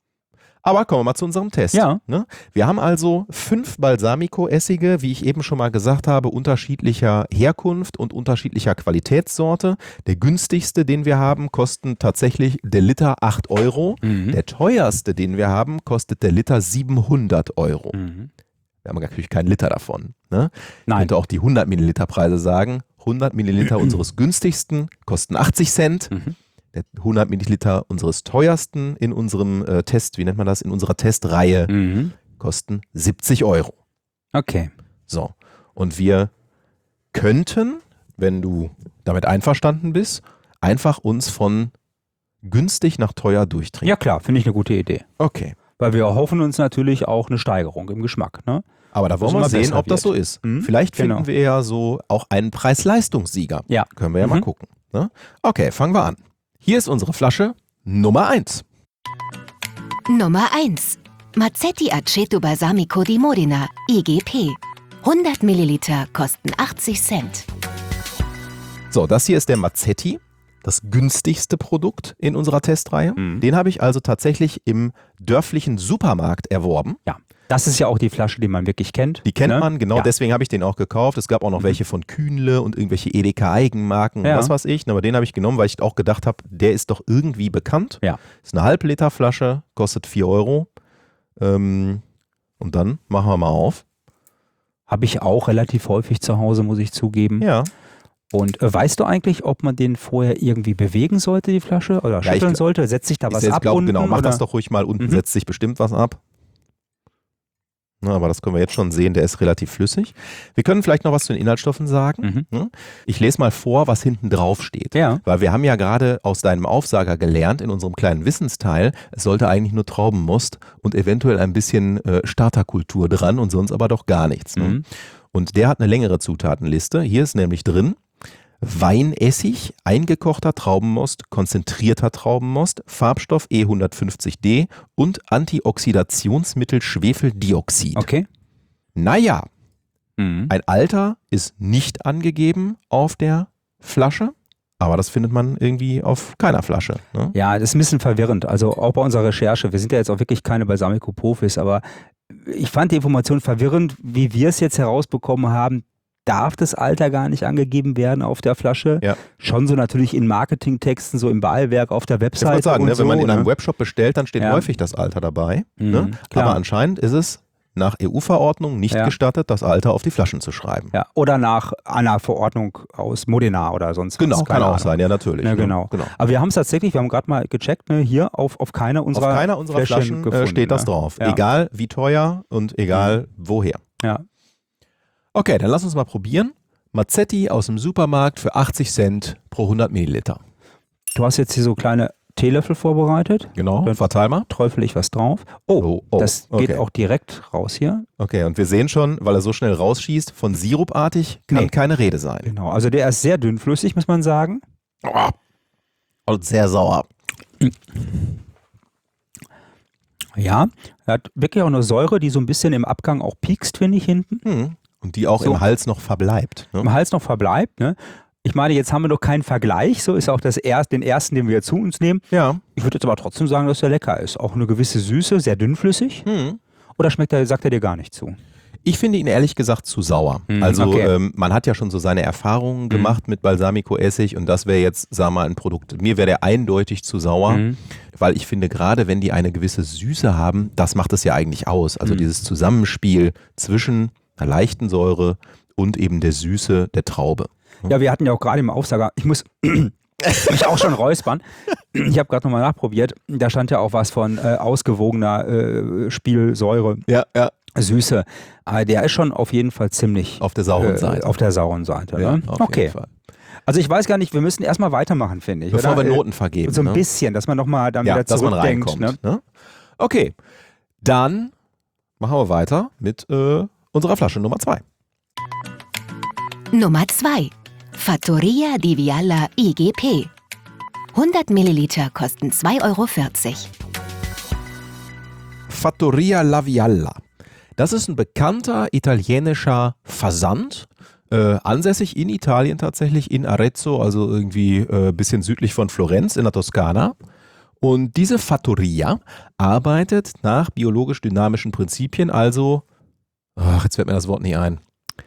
B: Aber kommen wir mal zu unserem Test.
C: Ja.
B: Ne? Wir haben also fünf Balsamico-Essige, wie ich eben schon mal gesagt habe, unterschiedlicher Herkunft und unterschiedlicher Qualitätssorte. Der günstigste, den wir haben, kostet tatsächlich der Liter acht Euro.
C: Mhm.
B: Der teuerste, den wir haben, kostet der Liter siebenhundert Euro.
C: Mhm.
B: Wir haben natürlich keinen Liter davon. Ne? Ich
C: Nein.
B: könnte auch die hundert Milliliter Preise sagen. hundert Milliliter unseres günstigsten kosten achtzig Cent.
C: Mhm.
B: Der hundert Milliliter unseres teuersten in unserem äh, Test, wie nennt man das, in unserer Testreihe,
C: Mhm.
B: kosten siebzig Euro.
C: Okay.
B: So, und wir könnten, wenn du damit einverstanden bist, einfach uns von günstig nach teuer durchtrinken.
C: Ja klar, finde ich eine gute Idee.
B: Okay,
C: Weil wir erhoffen uns natürlich auch eine Steigerung im Geschmack. Ne?
B: aber da wollen
C: Dass
B: wir
C: immer
B: sehen,
C: besser
B: ob das
C: wird.
B: so ist.
C: Mhm,
B: Vielleicht
C: genau.
B: finden wir ja so auch einen Preis-Leistungssieger.
C: Ja.
B: Können wir ja mal
C: Mhm.
B: gucken. Ne? Okay, fangen wir an. Hier ist unsere Flasche Nummer eins.
A: Nummer eins. Mazzetti Aceto Balsamico di Modena, I G P. hundert Milliliter kosten achtzig Cent.
B: So, das hier ist der Mazzetti, das günstigste Produkt in unserer Testreihe.
C: Mhm.
B: Den habe ich also tatsächlich im dörflichen Supermarkt erworben.
C: Ja. Das ist ja auch die Flasche, die man wirklich kennt.
B: Die kennt
C: ne?
B: man, genau,
C: Ja.
B: deswegen habe ich den auch gekauft. Es gab auch noch
C: Mhm.
B: welche von Kühnle und irgendwelche Edeka-Eigenmarken,
C: Ja.
B: was weiß ich. Aber den habe ich genommen, weil ich auch gedacht habe, der ist doch irgendwie bekannt.
C: Ja.
B: Ist eine Halbliter Flasche, kostet vier Euro. Ähm, und dann machen wir mal auf.
C: Habe ich auch relativ häufig zu Hause, muss ich zugeben.
B: Ja.
C: Und äh, weißt du eigentlich, ob man den vorher irgendwie bewegen sollte, die Flasche? Oder
B: Ja, ich
C: schütteln
B: gl-
C: sollte? Setzt sich da
B: Ich
C: was
B: jetzt
C: ab
B: glaub,
C: unten?
B: genau, mach
C: oder?
B: das doch ruhig mal. Unten
C: Mhm.
B: setzt sich bestimmt was ab. Na, aber das können wir jetzt schon sehen, der ist relativ flüssig. Wir können vielleicht noch was zu den Inhaltsstoffen sagen.
C: Mhm.
B: Ne? Ich lese mal vor, was hinten drauf steht.
C: Ja.
B: Weil wir haben ja gerade aus deinem Aufsager gelernt, in unserem kleinen Wissensteil, es sollte eigentlich nur Traubenmost und eventuell ein bisschen äh, Starterkultur dran und sonst aber doch gar nichts. Ne?
C: Mhm.
B: Und der hat eine längere Zutatenliste. Hier ist nämlich drin Weinessig, eingekochter Traubenmost, konzentrierter Traubenmost, Farbstoff E hundertfünfzig D und Antioxidationsmittel Schwefeldioxid.
C: Okay.
B: Naja,
C: Mhm.
B: Ein Alter ist nicht angegeben auf der Flasche, aber das findet man irgendwie auf keiner Flasche. Ne?
C: Ja, das ist ein bisschen verwirrend. Also auch bei unserer Recherche. Wir sind ja jetzt auch wirklich keine Balsamico-Profis, aber ich fand die Information verwirrend, wie wir es jetzt herausbekommen haben. Darf das Alter gar nicht angegeben werden auf der Flasche?
B: Ja.
C: Schon so natürlich in Marketingtexten, so im Ballwerk auf der
B: Ich
C: Webseite.
B: wollte sagen,
C: und
B: ne,
C: so,
B: wenn man in
C: ne?
B: einem Webshop bestellt, dann steht
C: Ja.
B: häufig das Alter dabei.
C: Mhm,
B: Ne?
C: klar.
B: Aber anscheinend ist es nach E U-Verordnung nicht
C: Ja.
B: gestattet, das Alter auf die Flaschen zu schreiben.
C: Ja, oder nach einer Verordnung aus Modena oder sonst was.
B: Genau, kann
C: keine
B: auch
C: Ahnung.
B: sein, ja natürlich.
C: Ja,
B: ne?
C: genau.
B: genau.
C: Aber wir haben es tatsächlich, wir haben gerade mal gecheckt, ne, hier auf, auf keiner unserer,
B: Auf keiner unserer Flaschen,
C: gefunden,
B: äh, steht das
C: ne?
B: drauf.
C: Ja.
B: Egal wie teuer und egal woher.
C: Ja.
B: Okay, dann lass uns mal probieren. Mazzetti aus dem Supermarkt für achtzig Cent pro hundert Milliliter.
C: Du hast jetzt hier so kleine Teelöffel vorbereitet.
B: Genau,
C: Dann
B: verteil mal.
C: träufel ich was drauf. Oh,
B: Oh, oh,
C: das geht
B: okay.
C: auch direkt raus hier.
B: Okay, und wir sehen schon, weil er so schnell rausschießt, von sirupartig kann
C: Nee.
B: keine Rede sein.
C: Genau, also der ist sehr dünnflüssig, muss man sagen.
B: Oh, und sehr sauer.
C: Ja, er hat wirklich auch eine Säure, die so ein bisschen im Abgang auch piekst, finde ich, hinten.
B: Hm. Und die auch
C: So.
B: im Hals noch verbleibt. Ne?
C: Im Hals noch verbleibt. Ne? Ich meine, jetzt haben wir noch keinen Vergleich. So ist auch das erst, den ersten, den wir zu uns nehmen.
B: Ja.
C: Ich würde jetzt aber trotzdem sagen, dass er lecker ist. Auch eine gewisse Süße, sehr dünnflüssig.
B: Hm.
C: Oder schmeckt er, sagt er dir gar nicht zu?
B: Ich finde ihn ehrlich gesagt zu sauer.
C: Hm,
B: also
C: okay.
B: ähm, man hat ja schon so seine Erfahrungen gemacht mit Balsamico-Essig und das wäre jetzt, sag mal, ein Produkt. Mir wäre der eindeutig zu sauer,
C: Mhm.
B: weil ich finde, gerade wenn die eine gewisse Süße haben, das macht es ja eigentlich aus. Also
C: Mhm.
B: dieses Zusammenspiel zwischen einer leichten Säure und eben der Süße der Traube.
C: Ja, wir hatten ja auch gerade im Aufsager, ich muss mich auch schon räuspern. Ich habe gerade nochmal nachprobiert. Da stand ja auch was von äh, ausgewogener äh, Spielsäure,
B: Ja, ja.
C: Süße. Aber der ist schon auf jeden Fall ziemlich
B: Auf der sauren
C: äh,
B: Seite.
C: Auf der sauren Seite.
B: Ja,
C: Ne?
B: auf
C: Okay.
B: jeden Fall.
C: Also ich weiß gar nicht, wir müssen erstmal weitermachen, finde ich.
B: Bevor
C: oder?
B: wir
C: Äh,
B: Noten vergeben.
C: So ein
B: ne?
C: bisschen, dass man nochmal dann
B: Ja,
C: wieder
B: dass man
C: zurückdenkt.
B: reinkommt.
C: Ne?
B: Ne? Okay, dann machen wir weiter mit äh, unserer Flasche Nummer zwei.
A: Nummer zwei. Fattoria di Vialla I G P. hundert Milliliter kosten zwei Euro vierzig.
B: Fattoria La Vialla. Das ist ein bekannter italienischer Versand, äh, ansässig in Italien tatsächlich, in Arezzo, also irgendwie ein äh, bisschen südlich von Florenz in der Toskana. Und diese Fattoria arbeitet nach biologisch-dynamischen Prinzipien, also, ach, jetzt fällt mir das Wort nicht ein,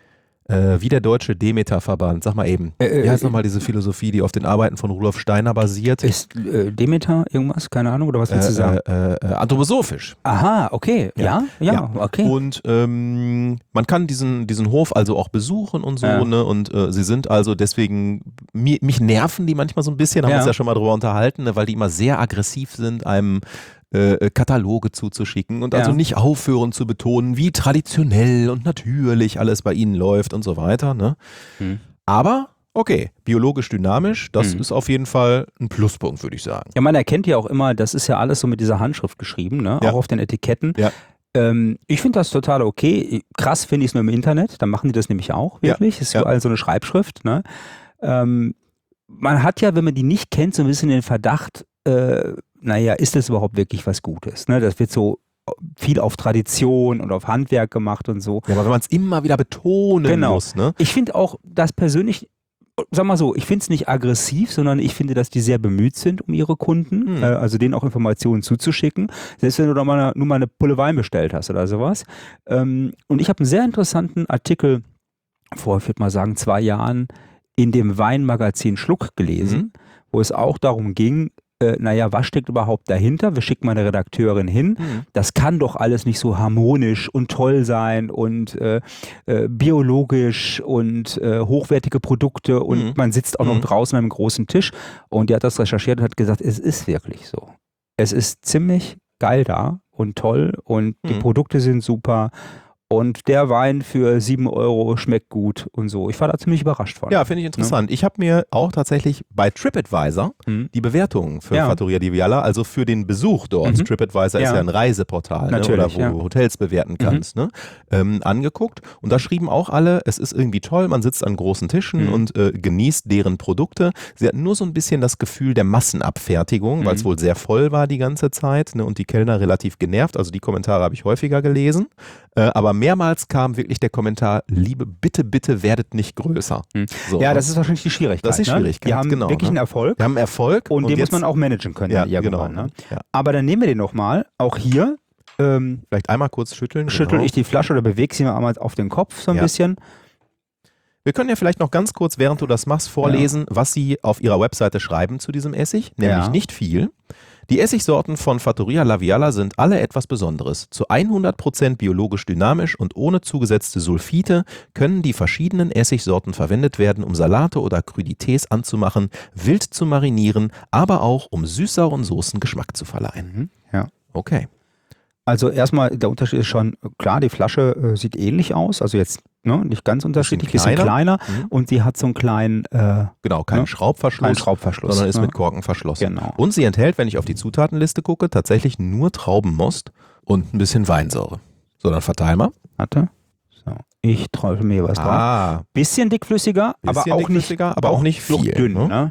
B: äh, wie der deutsche Demeter-Verband, sag mal eben,
C: Äh,
B: wie heißt
C: äh,
B: nochmal diese Philosophie, die auf den Arbeiten von Rudolf Steiner basiert?
C: Ist äh, Demeter irgendwas? Keine Ahnung, oder was willst du sagen?
B: Äh, äh, äh, anthroposophisch.
C: Aha, okay. Ja, ja,
B: Ja.
C: okay.
B: Und ähm, man kann diesen, diesen Hof also auch besuchen und so,
C: Ja.
B: ne? Und äh, sie sind also deswegen, mi, mich nerven die manchmal so ein bisschen, haben wir
C: Ja.
B: uns ja schon mal drüber unterhalten, ne? Weil die immer sehr aggressiv sind, einem äh, Kataloge zuzuschicken und also
C: Ja.
B: nicht aufhören zu betonen, wie traditionell und natürlich alles bei ihnen läuft und so weiter. Ne?
C: Hm.
B: Aber okay, biologisch dynamisch, das
C: Hm.
B: ist auf jeden Fall ein Pluspunkt, würde ich sagen.
C: Ja, man erkennt ja auch immer, das ist ja alles so mit dieser Handschrift geschrieben, ne?
B: Ja.
C: Auch auf den Etiketten.
B: Ja.
C: Ähm, ich finde das total okay. Krass finde ich es nur im Internet, da machen die das nämlich auch,
B: Ja.
C: wirklich. Ist
B: Ja.
C: überall so eine Schreibschrift. Ne? Ähm, man hat ja, wenn man die nicht kennt, so ein bisschen den Verdacht, äh, naja, ist das überhaupt wirklich was Gutes? Ne? Das wird so viel auf Tradition und auf Handwerk gemacht und so.
B: Ja, aber wenn man es immer wieder betonen
C: Genau.
B: muss, ne?
C: Ich finde auch das persönlich, sag mal so, ich finde es nicht aggressiv, sondern ich finde, dass die sehr bemüht sind um ihre Kunden,
B: Hm.
C: äh, also denen auch Informationen zuzuschicken. Selbst wenn du da mal eine, nur mal eine Pulle Wein bestellt hast oder sowas. Ähm, und ich habe einen sehr interessanten Artikel vor, ich würde mal sagen, zwei Jahren in dem Weinmagazin Schluck gelesen,
B: Mhm.
C: wo es auch darum ging, äh, naja, was steckt überhaupt dahinter? Wir schicken mal eine Redakteurin hin.
B: Mhm.
C: Das kann doch alles nicht so harmonisch und toll sein und äh, äh, biologisch und äh, hochwertige Produkte und
B: Mhm.
C: man sitzt auch noch
B: Mhm.
C: draußen an einem großen Tisch und die hat das recherchiert und hat gesagt, es ist wirklich so. Es ist ziemlich geil da und toll und die
B: Mhm.
C: Produkte sind super und der Wein für sieben Euro schmeckt gut und so. Ich war da ziemlich überrascht von.
B: Ja, finde ich interessant. Ich habe mir auch tatsächlich bei TripAdvisor
C: Mhm.
B: die Bewertungen für
C: Ja.
B: Fattoria di Vialla, also für den Besuch dort,
C: Mhm.
B: TripAdvisor ist
C: Ja.
B: ja ein Reiseportal, ne, oder
C: Natürlich,
B: wo
C: ja.
B: du Hotels bewerten kannst, ne, ähm, angeguckt. Und da schrieben auch alle, es ist irgendwie toll, man sitzt an großen Tischen
C: Mhm.
B: und äh, genießt deren Produkte. Sie hatten nur so ein bisschen das Gefühl der Massenabfertigung, weil es
C: Mhm.
B: wohl sehr voll war die ganze Zeit, ne, und die Kellner relativ genervt. Also die Kommentare habe ich häufiger gelesen. Äh, aber mehrmals kam wirklich der Kommentar, liebe, bitte, bitte werdet nicht größer.
C: Hm.
B: So,
C: ja,
B: ne?
C: das ist wahrscheinlich die Schwierigkeit.
B: Das ist die Schwierigkeit,
C: ne? Die haben
B: genau,
C: wirklich
B: ne?
C: einen Erfolg.
B: Wir haben Erfolg.
C: Und,
B: und
C: den
B: jetzt,
C: muss man auch managen können.
B: Ja,
C: irgendwann,
B: genau.
C: Ne?
B: Ja.
C: Aber dann nehmen wir den nochmal, auch hier. Ähm,
B: Vielleicht einmal kurz schütteln.
C: schüttel
B: genau.
C: ich die Flasche oder bewege sie mal einmal auf den Kopf so ein
B: Ja.
C: bisschen.
B: Wir können ja vielleicht noch ganz kurz, während du das machst, vorlesen, ja. was sie auf ihrer Webseite schreiben zu diesem Essig. Nämlich
C: Ja.
B: nicht viel. Die Essigsorten von Fattoria La Viala sind alle etwas Besonderes. Zu hundert Prozent biologisch dynamisch und ohne zugesetzte Sulfite können die verschiedenen Essigsorten verwendet werden, um Salate oder Crudités anzumachen, wild zu marinieren, aber auch um süß-sauren Soßen Geschmack zu verleihen.
C: Mhm. Ja.
B: Okay.
C: Also erstmal, der Unterschied ist schon, klar, die Flasche äh, sieht ähnlich aus, also jetzt ne, nicht ganz unterschiedlich, bisschen kleiner,
B: kleiner. Mhm.
C: und sie hat so einen kleinen, äh,
B: Genau, keinen
C: ne?
B: Schraubverschluss,
C: kleinen Schraubverschluss,
B: sondern ist
C: ne?
B: mit Korken verschlossen.
C: Genau.
B: Und sie enthält, wenn ich auf die Zutatenliste gucke, tatsächlich nur Traubenmost und ein bisschen Weinsäure. So, dann verteil mal.
C: Warte. So, ich träufel mir was drauf.
B: Ah,
C: Bisschen dickflüssiger,
B: bisschen
C: aber auch
B: dickflüssiger,
C: nicht,
B: aber auch nicht viel,
C: dünn.
B: ne?
C: Ne?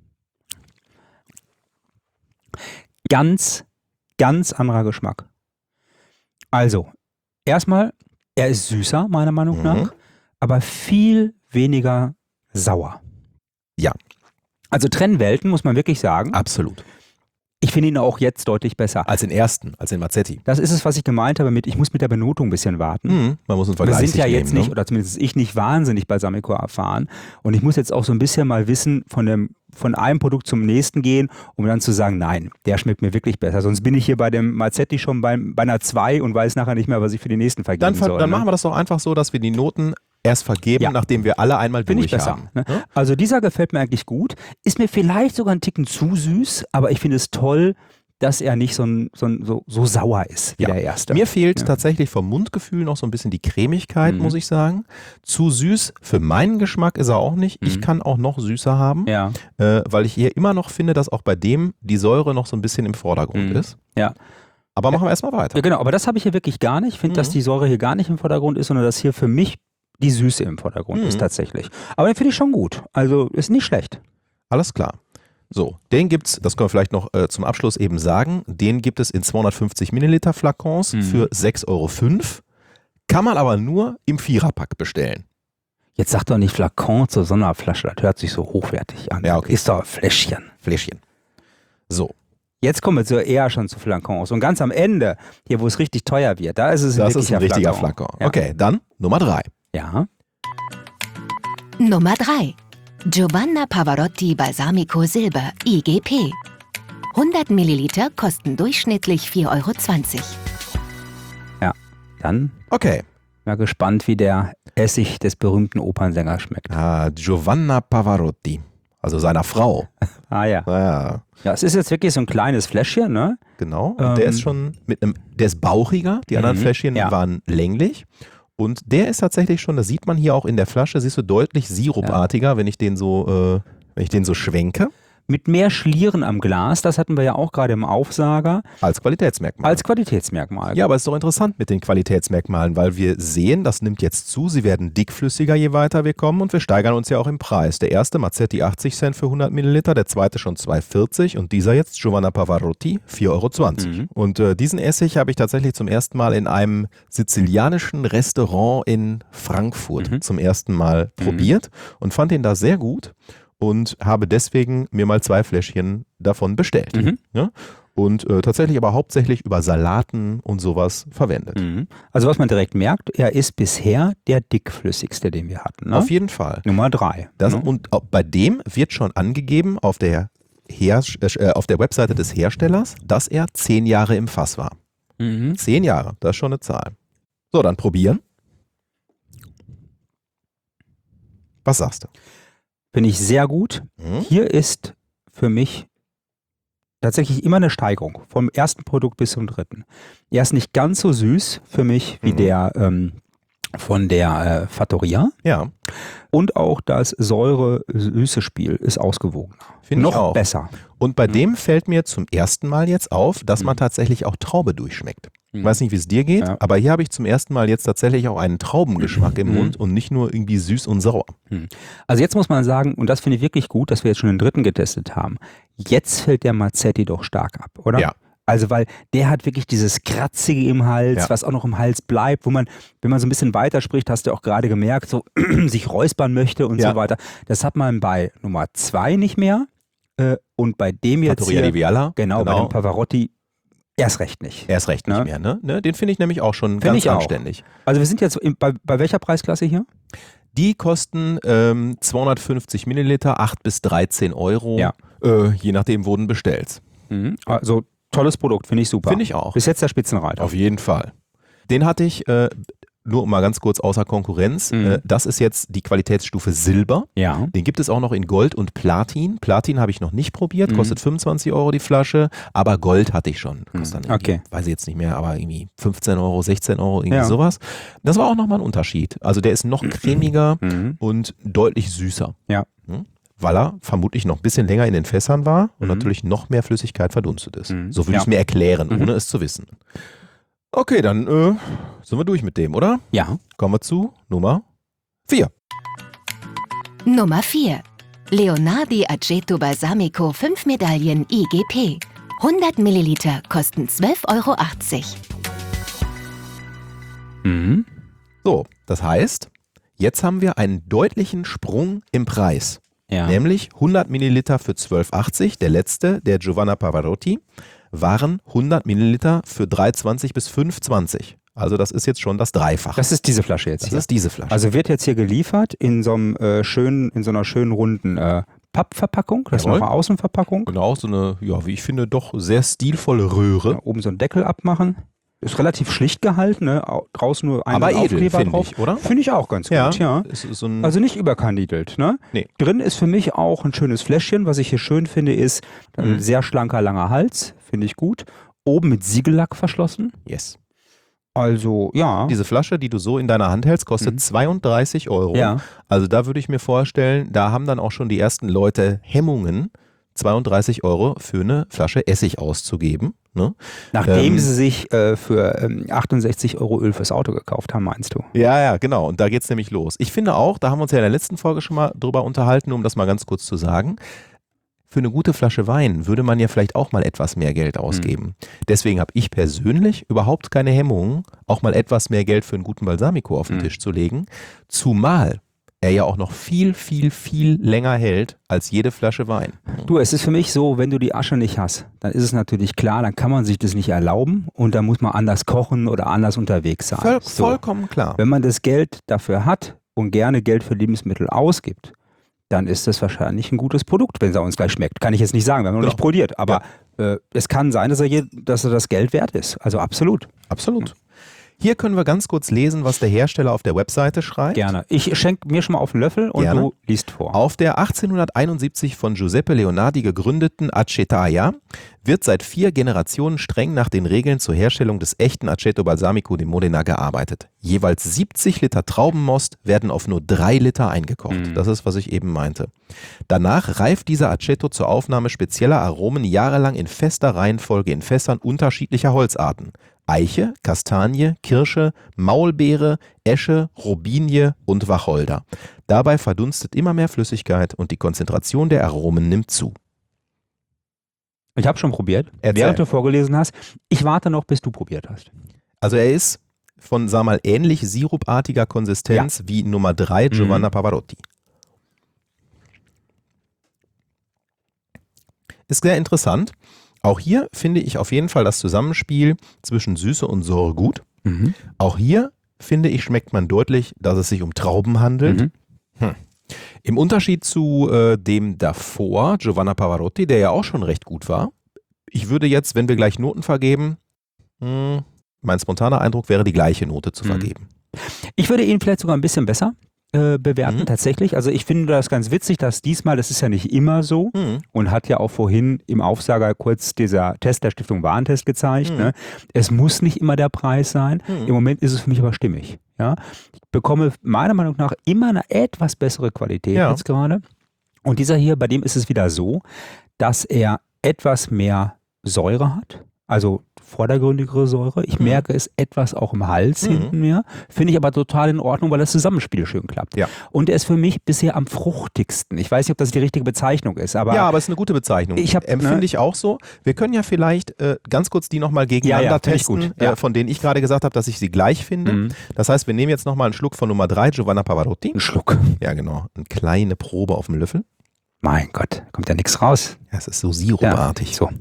C: Ganz, ganz anderer Geschmack. Also, erstmal, er ist süßer, meiner Meinung
B: Mhm.
C: nach, aber viel weniger sauer.
B: Ja.
C: Also trennen Welten, muss man wirklich sagen.
B: absolut.
C: Ich finde ihn auch jetzt deutlich besser.
B: Als den ersten, als den Mazzetti.
C: Das ist es, was ich gemeint habe mit, ich muss mit der Benotung ein bisschen warten.
B: Mhm. Man muss einen
C: Wir
B: Vergleich
C: sind
B: sich
C: ja jetzt
B: nehmen,
C: nicht,
B: ne?
C: oder zumindest ich nicht wahnsinnig Balsamico erfahren. Und ich muss jetzt auch so ein bisschen mal wissen, von, dem, von einem Produkt zum nächsten gehen, um dann zu sagen, nein, der schmeckt mir wirklich besser. Sonst bin ich hier bei dem Mazzetti schon bei, bei einer zwei und weiß nachher nicht mehr, was ich für die nächsten vergeben
B: Dann, ver
C: soll.
B: dann
C: ne?
B: machen wir das doch einfach so, dass wir die Noten erst vergeben,
C: Ja.
B: nachdem wir alle einmal
C: Finde ich
B: durch
C: besser.
B: haben.
C: Ne?
B: Ne?
C: Also dieser gefällt mir eigentlich gut. Ist mir vielleicht sogar ein Ticken zu süß, aber ich finde es toll, dass er nicht so, ein, so, ein, so, so sauer ist wie
B: Ja.
C: der erste.
B: Mir fehlt
C: Ja.
B: tatsächlich vom Mundgefühl noch so ein bisschen die Cremigkeit,
C: Mhm.
B: muss ich sagen. Zu süß für meinen Geschmack ist er auch nicht. Ich
C: Mhm.
B: kann auch noch süßer haben,
C: Ja.
B: äh, weil ich hier immer noch finde, dass auch bei dem die Säure noch so ein bisschen im Vordergrund
C: Mhm.
B: ist.
C: Ja.
B: Aber machen wir erstmal weiter.
C: Ja, genau, aber das habe ich hier wirklich gar nicht. Ich finde,
B: Mhm.
C: dass die Säure hier gar nicht im Vordergrund ist, sondern dass hier für mich die Süße im Vordergrund
B: Mhm.
C: ist tatsächlich. Aber den finde ich schon gut. Also ist nicht schlecht.
B: Alles klar. So, den gibt's, das können wir vielleicht noch äh, zum Abschluss eben sagen, den gibt es in zweihundertfünfzig Milliliter Flakons
C: Mhm.
B: für sechs Euro fünf. Kann man aber nur im Viererpack bestellen.
C: Jetzt sag doch nicht Flakon zur Sonderflasche, das hört sich so hochwertig an.
B: Ja, okay.
C: Ist doch ein Fläschchen.
B: Fläschchen. So,
C: Jetzt kommen wir zu, eher schon zu Flakons. Und ganz am Ende, hier wo es richtig teuer wird, da ist es ein
B: das ist ein richtiger
C: Flakon.
B: Flakon.
C: Ja.
B: Okay, dann Nummer drei.
C: Ja.
A: Nummer drei. Giovanna Pavarotti Balsamico Silber I G P. hundert Milliliter kosten durchschnittlich vier Euro zwanzig.
C: Dann
B: Okay.
C: mal gespannt, wie der Essig des berühmten Opernsängers schmeckt.
B: Ah, Giovanna Pavarotti, also seiner Frau.
C: Ah ja.
B: Naja,
C: Ja, es ist jetzt wirklich so ein kleines Fläschchen, ne?
B: genau. Und
C: Ähm.
B: der ist schon mit einem, der ist bauchiger. Die anderen
C: Mhm,
B: Fläschchen
C: ja.
B: waren länglich. Und der ist tatsächlich schon, das sieht man hier auch in der Flasche, siehst du, deutlich sirupartiger, wenn ich den so, äh, wenn ich den so schwenke,
C: Mit mehr Schlieren am Glas, das hatten wir ja auch gerade im Aufsager,
B: als Qualitätsmerkmal.
C: als Qualitätsmerkmal.
B: Ja, aber es ist doch interessant mit den Qualitätsmerkmalen, weil wir sehen, das nimmt jetzt zu, sie werden dickflüssiger, je weiter wir kommen, und wir steigern uns ja auch im Preis. Der erste Mazzetti achtzig Cent für hundert Milliliter, der zweite schon zwei Euro vierzig und dieser jetzt Giovanna Pavarotti vier Euro zwanzig.
C: Mhm.
B: Und äh, diesen Essig habe ich tatsächlich zum ersten Mal in einem sizilianischen Restaurant in Frankfurt
C: Mhm.
B: zum ersten Mal probiert und fand ihn da sehr gut. Und habe deswegen mir mal zwei Fläschchen davon bestellt.
C: Mhm.
B: Ja? Und äh, tatsächlich aber hauptsächlich über Salaten und sowas verwendet.
C: Mhm. Also was man direkt merkt, er ist bisher der dickflüssigste, den wir hatten. Ne?
B: Auf jeden Fall.
C: Nummer drei.
B: Das,
C: ne?
B: Und auch bei dem wird schon angegeben auf der, Her äh, auf der Webseite des Herstellers, dass er zehn Jahre im Fass war.
C: Mhm.
B: Zehn Jahre, das ist schon eine Zahl. So, dann probieren. Was sagst du?
C: Finde ich sehr gut.
B: Hm?
C: Hier ist für mich tatsächlich immer eine Steigerung vom ersten Produkt bis zum dritten. Er ist nicht ganz so süß für mich wie
B: Mhm.
C: der ähm, von der äh, Fattoria.
B: Ja,
C: Und auch das Säure-Süße-Spiel ist ausgewogener.
B: finde ich
C: Noch
B: auch.
C: besser.
B: Und bei
C: Mhm.
B: dem fällt mir zum ersten Mal jetzt auf, dass man
C: Mhm.
B: tatsächlich auch Traube durchschmeckt. Ich
C: Mhm.
B: weiß nicht, wie es dir geht,
C: Ja.
B: aber hier habe ich zum ersten Mal jetzt tatsächlich auch einen Traubengeschmack im
C: Mhm.
B: Mund und nicht nur irgendwie süß und sauer.
C: Also jetzt muss man sagen, und das finde ich wirklich gut, dass wir jetzt schon den dritten getestet haben. Jetzt fällt der Mazzetti doch stark ab, oder?
B: Ja.
C: Also weil der hat wirklich dieses Kratzige im Hals,
B: Ja.
C: was auch noch im Hals bleibt, wo man, wenn man so ein bisschen weiter spricht, hast du auch gerade gemerkt, so sich räuspern möchte und
B: Ja.
C: so weiter. Das hat man bei Nummer zwei nicht mehr äh, und bei dem jetzt
B: Fattoria
C: hier,
B: di Viala.
C: genau, bei dem Pavarotti erst recht nicht.
B: Erst recht nicht
C: Ne?
B: mehr, ne? ne? Den finde ich nämlich auch schon
C: Find
B: ganz
C: ich auch.
B: anständig.
C: Also wir sind jetzt im, bei, bei welcher Preisklasse hier?
B: Die kosten ähm, zweihundertfünfzig Milliliter, acht bis dreizehn Euro,
C: Ja.
B: äh, je nachdem, wo du bestellst.
C: Mhm. Also tolles Produkt, finde ich super.
B: Finde ich auch.
C: Bis jetzt der Spitzenreiter.
B: Auf jeden Fall. Den hatte ich, äh, nur mal ganz kurz außer Konkurrenz,
C: Mhm.
B: äh, das ist jetzt die Qualitätsstufe Silber.
C: Ja.
B: Den gibt es auch noch in Gold und Platin. Platin habe ich noch nicht probiert,
C: Mhm.
B: kostet fünfundzwanzig Euro die Flasche, aber Gold hatte ich schon. Kostet dann irgendwie,
C: Okay.
B: weiß ich jetzt nicht mehr, aber irgendwie fünfzehn Euro, sechzehn Euro, irgendwie
C: Ja.
B: sowas. Das war auch nochmal ein Unterschied. Also der ist noch cremiger
C: Mhm.
B: und deutlich süßer.
C: Ja.
B: Hm? Weil er vermutlich noch ein bisschen länger in den Fässern war und
C: Mhm.
B: natürlich noch mehr Flüssigkeit verdunstet ist.
C: Mhm.
B: So würde
C: Ja.
B: ich es mir erklären,
C: Mhm.
B: ohne es zu wissen. Okay, dann äh, sind wir durch mit dem, oder?
C: Ja.
B: Kommen wir zu Nummer vier.
A: Nummer vier. Leonardi Aceto Balsamico fünf Medaillen I G P. hundert Milliliter kosten zwölf Euro achtzig.
C: Mhm.
B: So, das heißt, jetzt haben wir einen deutlichen Sprung im Preis.
C: Ja.
B: Nämlich hundert Milliliter für zwölf Euro achtzig. Der letzte, der Giovanna Pavarotti, waren hundert Milliliter für drei Euro zwanzig bis fünf Euro zwanzig. Also das ist jetzt schon das Dreifache.
C: Das ist diese Flasche jetzt
B: Das
C: hier.
B: ist diese Flasche.
C: Also wird jetzt hier geliefert in so einem äh, schönen, in so einer schönen runden äh, Pappverpackung. Das ist
B: Jawohl.
C: noch eine Außenverpackung.
B: Genau, so eine, ja, wie ich finde, doch sehr stilvolle Röhre.
C: Ja, oben so einen Deckel abmachen. Ist relativ schlicht gehalten, ne? Au- draußen nur ein
B: Aber edel,
C: Aufkleber
B: finde
C: drauf.
B: ich, oder?
C: Finde ich auch ganz gut, ja.
B: Es ist so ein,
C: Also nicht überkandidelt, ne?
B: Nee.
C: Drin ist für mich auch ein schönes Fläschchen. Was ich hier schön finde, ist ein
B: Mhm.
C: sehr schlanker, langer Hals. Finde ich gut. Oben mit Siegellack verschlossen.
B: yes.
C: Also, ja.
B: Diese Flasche, die du so in deiner Hand hältst, kostet
C: Mhm.
B: zweiunddreißig Euro.
C: Ja.
B: Also da würde ich mir vorstellen, da haben dann auch schon die ersten Leute Hemmungen, zweiunddreißig Euro für eine Flasche Essig auszugeben. Ne?
C: Nachdem
B: Ähm,
C: sie sich äh, für ähm, achtundsechzig Euro Öl fürs Auto gekauft haben, meinst du?
B: Ja, ja, genau. Und da geht es nämlich los. Ich finde auch, da haben wir uns ja in der letzten Folge schon mal drüber unterhalten, um das mal ganz kurz zu sagen. Für eine gute Flasche Wein würde man ja vielleicht auch mal etwas mehr Geld ausgeben. Deswegen habe ich persönlich überhaupt keine Hemmungen, auch mal etwas mehr Geld für einen guten Balsamico auf den
C: Mhm.
B: Tisch zu legen. Zumal er ja auch noch viel, viel, viel länger hält als jede Flasche Wein.
C: Du, es ist für mich so, wenn du die Asche nicht hast, dann ist es natürlich klar, dann kann man sich das nicht erlauben und dann muss man anders kochen oder anders unterwegs sein.
B: Voll,
C: So.
B: Vollkommen klar.
C: Wenn man das Geld dafür hat und gerne Geld für Lebensmittel ausgibt, dann ist das wahrscheinlich ein gutes Produkt, wenn es uns gleich schmeckt. Kann ich jetzt nicht sagen, wir haben noch
B: Genau.
C: nicht probiert, aber äh, es kann sein, dass er, je, dass er das Geld wert ist. Also absolut.
B: Absolut. Hier können wir ganz kurz lesen, was der Hersteller auf der Webseite schreibt.
C: Gerne. Ich schenke mir schon mal auf den Löffel und
B: Gerne.
C: du liest vor.
B: Auf der achtzehnhunderteinundsiebzig von Giuseppe Leonardi gegründeten Acetaia wird seit vier Generationen streng nach den Regeln zur Herstellung des echten Aceto Balsamico di Modena gearbeitet. Jeweils siebzig Liter Traubenmost werden auf nur drei Liter eingekocht.
C: Mhm.
B: Das ist, was ich eben meinte. Danach reift dieser Aceto zur Aufnahme spezieller Aromen jahrelang in fester Reihenfolge in Fässern unterschiedlicher Holzarten. Eiche, Kastanie, Kirsche, Maulbeere, Esche, Robinie und Wacholder. Dabei verdunstet immer mehr Flüssigkeit und die Konzentration der Aromen nimmt zu.
C: Ich habe schon probiert,
B: Erzähl.
C: während du vorgelesen hast. Ich warte noch, bis du probiert hast.
B: Also er ist von, sag mal, ähnlich sirupartiger Konsistenz wie Nummer drei Giovanna Pavarotti. Ist sehr interessant. Auch hier finde ich auf jeden Fall das Zusammenspiel zwischen Süße und Säure gut.
C: Mhm.
B: Auch hier, finde ich, schmeckt man deutlich, dass es sich um Trauben handelt.
C: Mhm.
B: Im Unterschied zu äh, dem davor, Giovanna Pavarotti, der ja auch schon recht gut war. Ich würde jetzt, wenn wir gleich Noten vergeben, mh, mein spontaner Eindruck wäre, die gleiche Note zu
C: Mhm.
B: vergeben.
C: Ich würde ihn vielleicht sogar ein bisschen besser äh, bewerten,
B: Mhm.
C: tatsächlich. Also ich finde das ganz witzig, dass diesmal, das ist ja nicht immer so,
B: Mhm.
C: und hat ja auch vorhin im Aufsager kurz dieser Test der Stiftung Warentest gezeigt.
B: Mhm.
C: Ne? Es muss nicht immer der Preis sein.
B: Mhm.
C: Im Moment ist es für mich aber stimmig. Ja? Ich bekomme meiner Meinung nach immer eine etwas bessere Qualität
B: Ja.
C: jetzt gerade. Und dieser hier, bei dem ist es wieder so, dass er etwas mehr Säure hat. Also vordergründigere Säure. Ich
B: Mhm.
C: merke es etwas auch im Hals
B: Mhm.
C: hinten mehr. Finde ich aber total in Ordnung, weil das Zusammenspiel schön klappt.
B: Ja.
C: Und er ist für mich bisher am fruchtigsten. Ich weiß nicht, ob das die richtige Bezeichnung ist, aber
B: ja, aber es ist eine gute Bezeichnung.
C: Ich hab,
B: Empfinde
C: ne-
B: ich auch so. Wir können ja vielleicht äh, ganz kurz die nochmal gegeneinander
C: Ja, ja, find ich
B: testen,
C: gut. Ja.
B: äh, von denen ich gerade gesagt habe, dass ich sie gleich finde.
C: Mhm.
B: Das heißt, wir nehmen jetzt nochmal einen Schluck von Nummer drei, Giovanna Pavarotti.
C: ein Schluck.
B: Ja, genau. Eine kleine Probe auf dem Löffel.
C: Mein Gott, kommt ja nichts raus.
B: Ja, es ist so sirupartig.
C: So.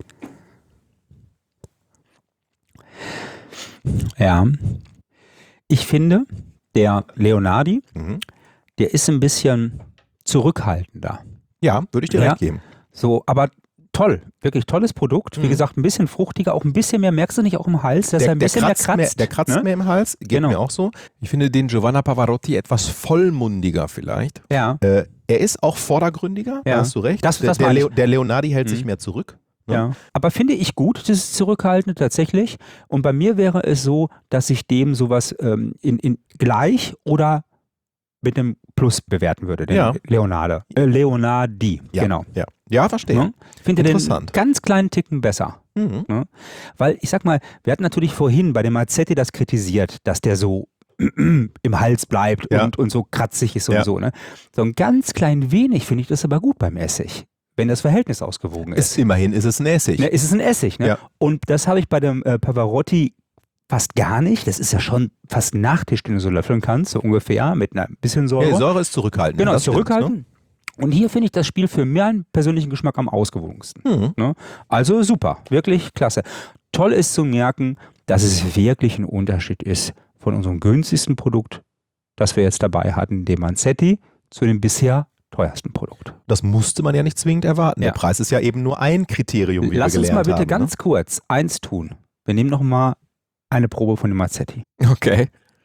C: Ja. Ich finde, der Leonardi,
B: Mhm.
C: der ist ein bisschen zurückhaltender.
B: Ja, würde ich dir
C: Ja.
B: recht geben.
C: So, aber toll, wirklich tolles Produkt. Wie
B: Mhm.
C: gesagt, ein bisschen fruchtiger, auch ein bisschen mehr, merkst du nicht auch im Hals, dass er ein bisschen mehr kratzt.
B: mehr, der kratzt
C: ne?
B: mehr im Hals, geht
C: Genau.
B: mir auch so. Ich finde den Giovanna Pavarotti etwas vollmundiger vielleicht.
C: Ja.
B: Äh, er ist auch vordergründiger,
C: Ja.
B: da hast du recht.
C: Das-
B: der,
C: das
B: der,
C: meine
B: Leo,
C: ich.
B: der Leonardi hält sich
C: Mhm.
B: mehr zurück. Ne?
C: Ja, aber finde ich gut, das ist zurückhaltend tatsächlich. Und bei mir wäre es so, dass ich dem sowas ähm, in, in gleich oder mit einem Plus bewerten würde, den
B: Ja.
C: Leonardo. Äh, Leonardi,
B: Ja,
C: genau.
B: Ja, ja verstehe.
C: Ne? Ich finde den
B: Interessant.
C: ganz kleinen Ticken besser.
B: Mhm.
C: Ne? Weil ich sag mal, wir hatten natürlich vorhin bei dem Mazzetti das kritisiert, dass der so im Hals bleibt
B: Ja.
C: und, und so kratzig ist
B: Ja.
C: und so. Ne? So ein ganz klein wenig finde ich das aber gut beim Essig, wenn das Verhältnis ausgewogen ist.
B: Ist, immerhin ist es nässig.
C: Ne, ist es ein Essig, ne?
B: Ja.
C: Und das habe ich bei dem äh, Pavarotti fast gar nicht. Das ist ja schon fast ein Nachtisch, den du so löffeln kannst, so ungefähr, mit einer bisschen Säure.
B: Ja, die Säure ist zurückhaltend.
C: genau,
B: das stimmt,
C: zurückhalten. Und hier finde ich das Spiel für meinen persönlichen Geschmack am ausgewogensten.
B: Ne? Mhm.
C: Ne? Also super, wirklich klasse. Toll ist zu merken, dass es wirklich ein Unterschied ist von unserem günstigsten Produkt, das wir jetzt dabei hatten, dem Manzetti, zu dem bisher teuersten Produkt.
B: Das musste man ja nicht zwingend erwarten.
C: Ja.
B: Der Preis ist ja eben nur ein Kriterium, wie
C: Lass
B: wir
C: uns
B: gelernt
C: mal bitte
B: haben.
C: ganz kurz eins tun. Wir nehmen noch mal eine Probe von dem Mazzetti.
B: Ne? Okay.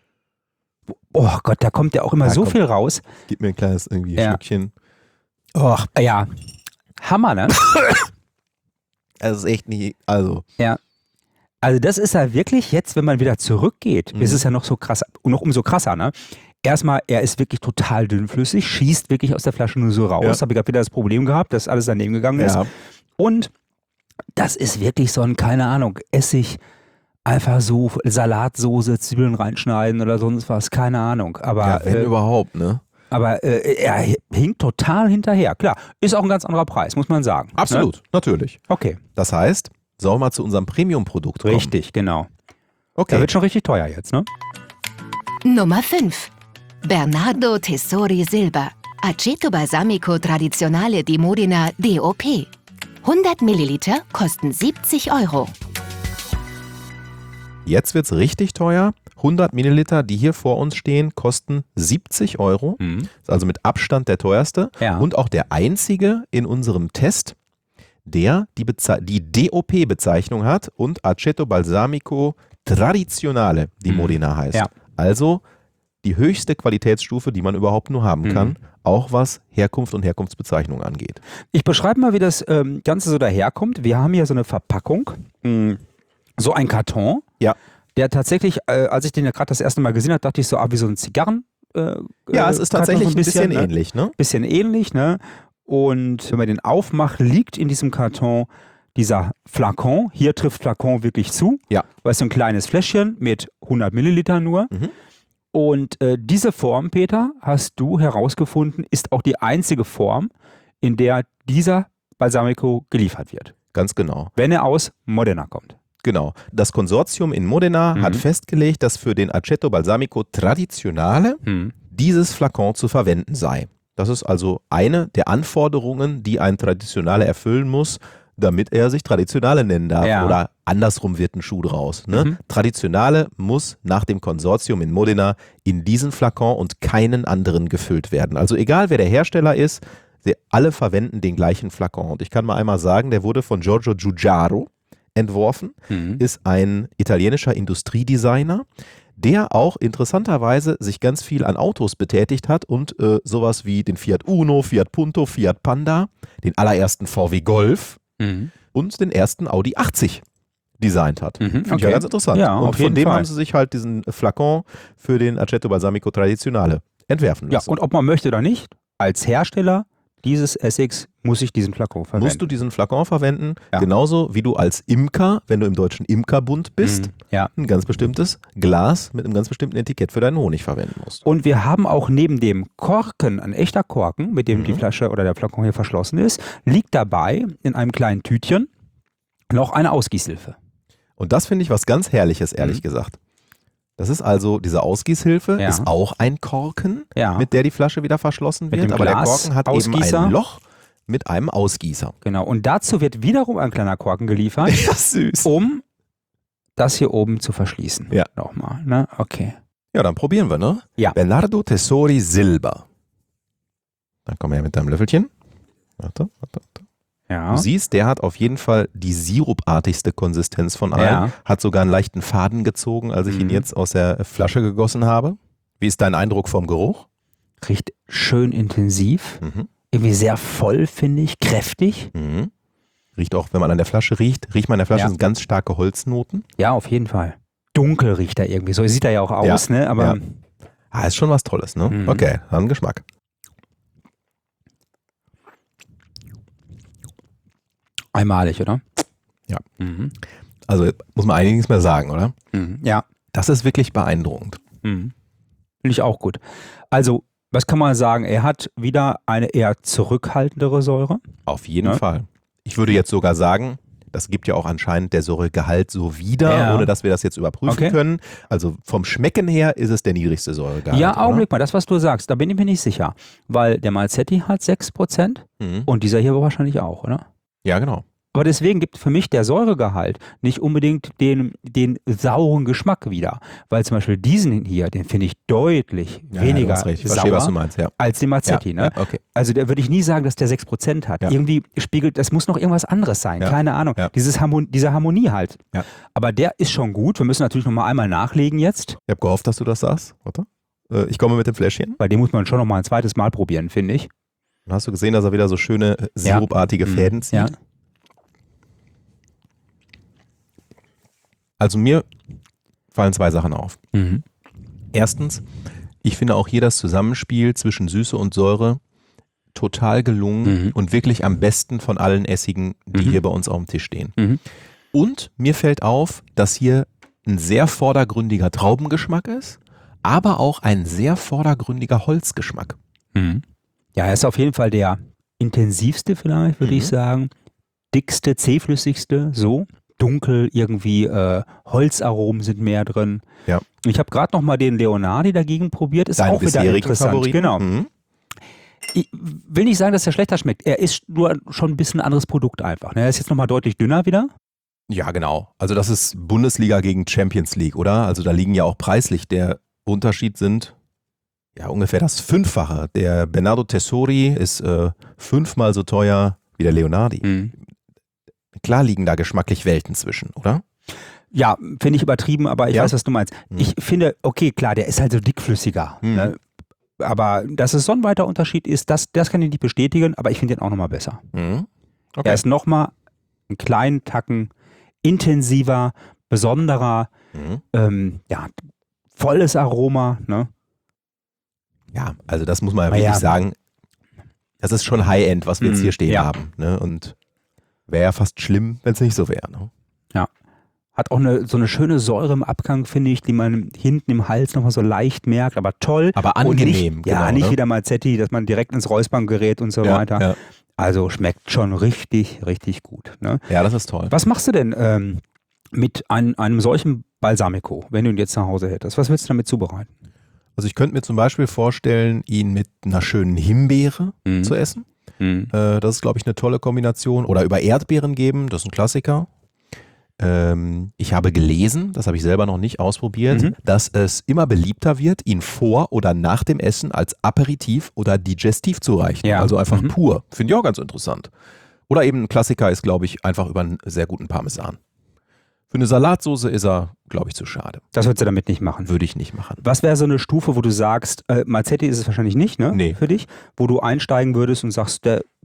C: Oh Gott, da kommt ja auch immer
B: Ja,
C: so
B: komm.
C: viel raus.
B: Gib mir ein kleines irgendwie
C: Ja.
B: Stückchen.
C: Oh, ja. Hammer, ne?
B: Es ist echt nie, also.
C: Also das ist ja wirklich jetzt, wenn man wieder zurückgeht,
B: Mhm.
C: ist es ja noch so krass, noch umso krasser, ne? Erstmal, er ist wirklich total dünnflüssig, schießt wirklich aus der Flasche nur so raus.
B: Ja.
C: Habe ich gerade wieder das Problem gehabt, dass alles daneben gegangen ist.
B: Ja.
C: Und das ist wirklich so ein, keine Ahnung, Essig, einfach so Salatsoße, Zwiebeln reinschneiden oder sonst was, keine Ahnung. Aber,
B: ja, wenn
C: äh,
B: überhaupt, ne?
C: aber äh, er hinkt total hinterher. Klar, ist auch ein ganz anderer Preis, muss man sagen. Ne?
B: Absolut, natürlich.
C: Okay,
B: Das heißt, sollen wir mal zu unserem Premium-Produkt kommen?
C: richtig, genau. Der
B: Okay.
C: wird schon richtig teuer jetzt, ne?
A: Nummer fünf. Bernardo Tesori Silber. Aceto Balsamico Tradizionale di Modena D O P. hundert Milliliter kosten siebzig Euro.
B: Jetzt wird es richtig teuer. hundert Milliliter, die hier vor uns stehen, kosten siebzig Euro.
C: Mhm.
B: Ist also mit Abstand der teuerste.
C: Ja.
B: Und auch der einzige in unserem Test, der die, Beze die D O P-Bezeichnung hat und Aceto Balsamico Tradizionale di
C: Mhm.
B: Modena heißt.
C: Ja.
B: Also die höchste Qualitätsstufe, die man überhaupt nur haben
C: Mhm.
B: kann, auch was Herkunft und Herkunftsbezeichnung angeht.
C: Ich beschreibe mal, wie das ähm, Ganze so daherkommt. Wir haben hier so eine Verpackung, mh, so ein Karton,
B: Ja.
C: der tatsächlich, äh, als ich den ja gerade das erste Mal gesehen habe, dachte ich so, ah, wie so ein Zigarren. Äh,
B: Ja,
C: äh,
B: es ist
C: Karton
B: tatsächlich
C: so
B: ein bisschen,
C: ne?
B: ähnlich, ne?
C: Bisschen ähnlich, ne? Und wenn man den aufmacht, liegt in diesem Karton dieser Flakon. Hier trifft Flakon wirklich zu.
B: Ja.
C: Weil es so ein kleines Fläschchen mit hundert Milliliter nur.
B: Mhm.
C: Und äh, diese Form, Peter, hast du herausgefunden, ist auch die einzige Form, in der dieser Balsamico geliefert wird.
B: Ganz genau.
C: Wenn er aus Modena kommt.
B: Genau. Das Konsortium in Modena
C: Mhm.
B: hat festgelegt, dass für den Aceto Balsamico Tradizionale
C: Hm.
B: dieses Flakon zu verwenden sei. Das ist also eine der Anforderungen, die ein Traditionale erfüllen muss, damit er sich Traditionale nennen darf.
C: Ja.
B: Oder andersrum wird ein Schuh draus. Ne?
C: Mhm.
B: Traditionale muss nach dem Konsortium in Modena in diesen Flakon und keinen anderen gefüllt werden. Also egal wer der Hersteller ist, sie alle verwenden den gleichen Flakon. Und ich kann mal einmal sagen, der wurde von Giorgio Giugiaro entworfen,
C: Hm.
B: ist ein italienischer Industriedesigner, der auch interessanterweise sich ganz viel an Autos betätigt hat und äh, sowas wie den Fiat Uno, Fiat Punto, Fiat Panda, den allerersten V W Golf
C: Mhm.
B: und den ersten Audi achtzig designt hat.
C: Mhm,
B: Finde ich
C: okay.
B: ja ganz interessant.
C: Ja,
B: und
C: auf
B: von
C: jeden
B: dem
C: Fall.
B: haben sie sich halt diesen Flakon für den Aceto Balsamico Tradizionale entwerfen
C: Ja,
B: lassen.
C: und ob man möchte oder nicht, als Hersteller dieses Essigs muss ich diesen Flakon verwenden.
B: Musst du diesen Flakon verwenden,
C: Ja.
B: genauso wie du als Imker, wenn du im Deutschen Imkerbund bist,
C: Mhm. Ja.
B: ein ganz bestimmtes Glas mit einem ganz bestimmten Etikett für deinen Honig verwenden musst.
C: Und wir haben auch neben dem Korken, ein echter Korken, mit dem
B: Mhm.
C: die Flasche oder der Flakon hier verschlossen ist, liegt dabei in einem kleinen Tütchen noch eine Ausgießhilfe.
B: Und das finde ich was ganz Herrliches, ehrlich
C: Mhm.
B: gesagt. Das ist also, diese Ausgießhilfe
C: Ja.
B: ist auch ein Korken,
C: Ja.
B: mit der die Flasche wieder verschlossen
C: Mit
B: wird,
C: dem
B: aber der
C: Glas-
B: Korken hat eben
C: Ausgießer.
B: ein Loch mit einem Ausgießer.
C: Genau. Und dazu wird wiederum ein kleiner Korken geliefert,
B: Ja, süß.
C: um das hier oben zu verschließen.
B: Ja.
C: Nochmal, ne? Okay.
B: Ja, dann probieren wir, ne?
C: Ja.
B: Bernardo Tesori Silber. Dann komm her mit deinem Löffelchen. Warte, warte, warte.
C: Ja.
B: Du siehst, der hat auf jeden Fall die sirupartigste Konsistenz von allen.
C: Ja.
B: Hat sogar einen leichten Faden gezogen, als ich ihn
C: Mhm.
B: jetzt aus der Flasche gegossen habe. Wie ist dein Eindruck vom Geruch?
C: Riecht schön intensiv.
B: Mhm.
C: Irgendwie sehr voll, finde ich. Kräftig.
B: Mhm. Riecht auch, wenn man an der Flasche riecht, riecht man an der Flasche
C: Ja.
B: sind ganz starke Holznoten.
C: Ja, auf jeden Fall. Dunkel riecht er irgendwie. So sieht er ja auch aus, ne? Aber
B: Ja. Ah, ist schon was Tolles, ne?
C: Mhm.
B: Okay, dann Geschmack.
C: einmalig, oder?
B: Ja.
C: Mhm.
B: Also muss man eigentlich nichts mehr sagen, oder?
C: Mhm. Ja.
B: Das ist wirklich beeindruckend.
C: Mhm. Finde ich auch gut. Also, was kann man sagen? Er hat wieder eine eher zurückhaltendere Säure.
B: Auf jeden
C: Ja.
B: Fall. Ich würde jetzt sogar sagen, das gibt ja auch anscheinend der Säuregehalt so wieder,
C: Ja.
B: ohne dass wir das jetzt überprüfen
C: Okay.
B: können. Also vom Schmecken her ist es der niedrigste Säuregehalt.
C: ja,
B: oder?
C: Augenblick mal, das, was du sagst, da bin ich mir nicht sicher. Weil der Malzetti hat sechs Prozent
B: Mhm.
C: und dieser hier wahrscheinlich auch, oder?
B: Ja, genau.
C: Aber deswegen gibt für mich der Säuregehalt nicht unbedingt den, den sauren Geschmack wieder. Weil zum Beispiel diesen hier, den finde ich deutlich
B: Ja,
C: weniger
B: ja, du hast recht. Ich verstehe, was du
C: sauer
B: meinst. Ja.
C: als den Malzetti.
B: Ja,
C: Ne?
B: ja, okay.
C: Also da würde ich nie sagen, dass der sechs Prozent hat.
B: Ja.
C: Irgendwie spiegelt, das muss noch irgendwas anderes sein.
B: Ja.
C: Keine Ahnung.
B: Ja.
C: Dieses Harmon diese Harmonie halt.
B: Ja.
C: Aber der ist schon gut. Wir müssen natürlich noch mal einmal nachlegen jetzt.
B: Ich habe gehofft, dass du das sagst. Warte. Äh, Ich komme mit dem Fläschchen.
C: Bei dem muss man schon noch mal ein zweites Mal probieren, finde ich.
B: Dann hast du gesehen, dass er wieder so schöne äh, sirupartige
C: Mhm.
B: Fäden zieht.
C: Ja.
B: Also mir fallen zwei Sachen auf.
C: Mhm.
B: Erstens, ich finde auch hier das Zusammenspiel zwischen Süße und Säure total gelungen
C: Mhm.
B: und wirklich am besten von allen Essigen, die
C: Mhm.
B: hier bei uns auf dem Tisch stehen.
C: Mhm.
B: Und mir fällt auf, dass hier ein sehr vordergründiger Traubengeschmack ist, aber auch ein sehr vordergründiger Holzgeschmack.
C: Mhm. Ja, er ist auf jeden Fall der intensivste vielleicht, würde
B: Mhm.
C: ich sagen. Dickste, zähflüssigste, so. Dunkel, irgendwie äh, Holzaromen sind mehr drin.
B: Ja.
C: Ich habe gerade noch mal den Leonardi dagegen probiert. Ist
B: Dein
C: auch wieder
B: bisherigen
C: interessant.
B: Favoriten?
C: Genau.
B: Mhm.
C: Ich will nicht sagen, dass er schlechter schmeckt. Er ist nur schon ein bisschen ein anderes Produkt einfach. Ne? Er ist jetzt noch mal deutlich dünner wieder.
B: Ja, genau. Also das ist Bundesliga gegen Champions League, oder? Also da liegen ja auch preislich der Unterschied sind ja ungefähr das Fünffache. Der Bernardo Tesori ist äh, fünfmal so teuer wie der Leonardi. Klar liegen da geschmacklich Welten zwischen, oder?
C: Ja, finde ich übertrieben, aber ich
B: Ja.
C: weiß, was du meinst.
B: Mhm.
C: Ich finde, okay, klar, der ist halt so dickflüssiger.
B: Mhm.
C: Ne? Aber dass es so ein weiter Unterschied ist, das, das kann ich nicht bestätigen, aber ich finde den auch nochmal besser.
B: Mhm. Okay.
C: Er ist nochmal einen kleinen Tacken intensiver, besonderer,
B: Mhm.
C: ähm, ja, volles Aroma. Ne?
B: Ja, also das muss man ja
C: Aber
B: wirklich
C: ja.
B: sagen. Das ist schon High-End, was wir jetzt
C: Mhm.
B: hier stehen
C: Ja.
B: haben. Ne? Und wäre ja fast schlimm, wenn es nicht so wäre. Ne?
C: Hat auch eine, so eine schöne Säure im Abgang, finde ich, die man hinten im Hals nochmal so leicht merkt, aber toll.
B: Aber
C: Und
B: angenehm.
C: Nicht, ja,
B: genau,
C: nicht
B: ne?
C: wieder Malzetti, dass man direkt ins Räuspern gerät und so
B: ja,
C: weiter.
B: Ja.
C: Also schmeckt schon richtig, richtig gut. Ne?
B: ja, das ist toll.
C: Was machst du denn ähm, mit ein, einem solchen Balsamico, wenn du ihn jetzt zu Hause hättest? Was willst du damit zubereiten?
B: Also ich könnte mir zum Beispiel vorstellen, ihn mit einer schönen Himbeere
C: Mhm.
B: zu essen.
C: Mhm.
B: Äh, das ist, glaube ich, eine tolle Kombination. Oder über Erdbeeren geben, das ist ein Klassiker. Ähm, ich habe gelesen, das habe ich selber noch nicht ausprobiert,
C: Mhm.
B: dass es immer beliebter wird, ihn vor oder nach dem Essen als Aperitif oder Digestiv zu reichen.
C: Ja.
B: Also einfach
C: Mhm.
B: pur. Finde ich auch ganz interessant. Oder eben ein Klassiker ist, glaube ich, einfach über einen sehr guten Parmesan. Für eine Salatsoße ist er, glaube ich, zu schade.
C: Das würdest du damit nicht machen.
B: Würde ich nicht machen.
C: Was wäre so eine Stufe, wo du sagst, äh, Malzetti ist es wahrscheinlich nicht, ne?
B: Nee.
C: Für dich, wo du einsteigen würdest und sagst, der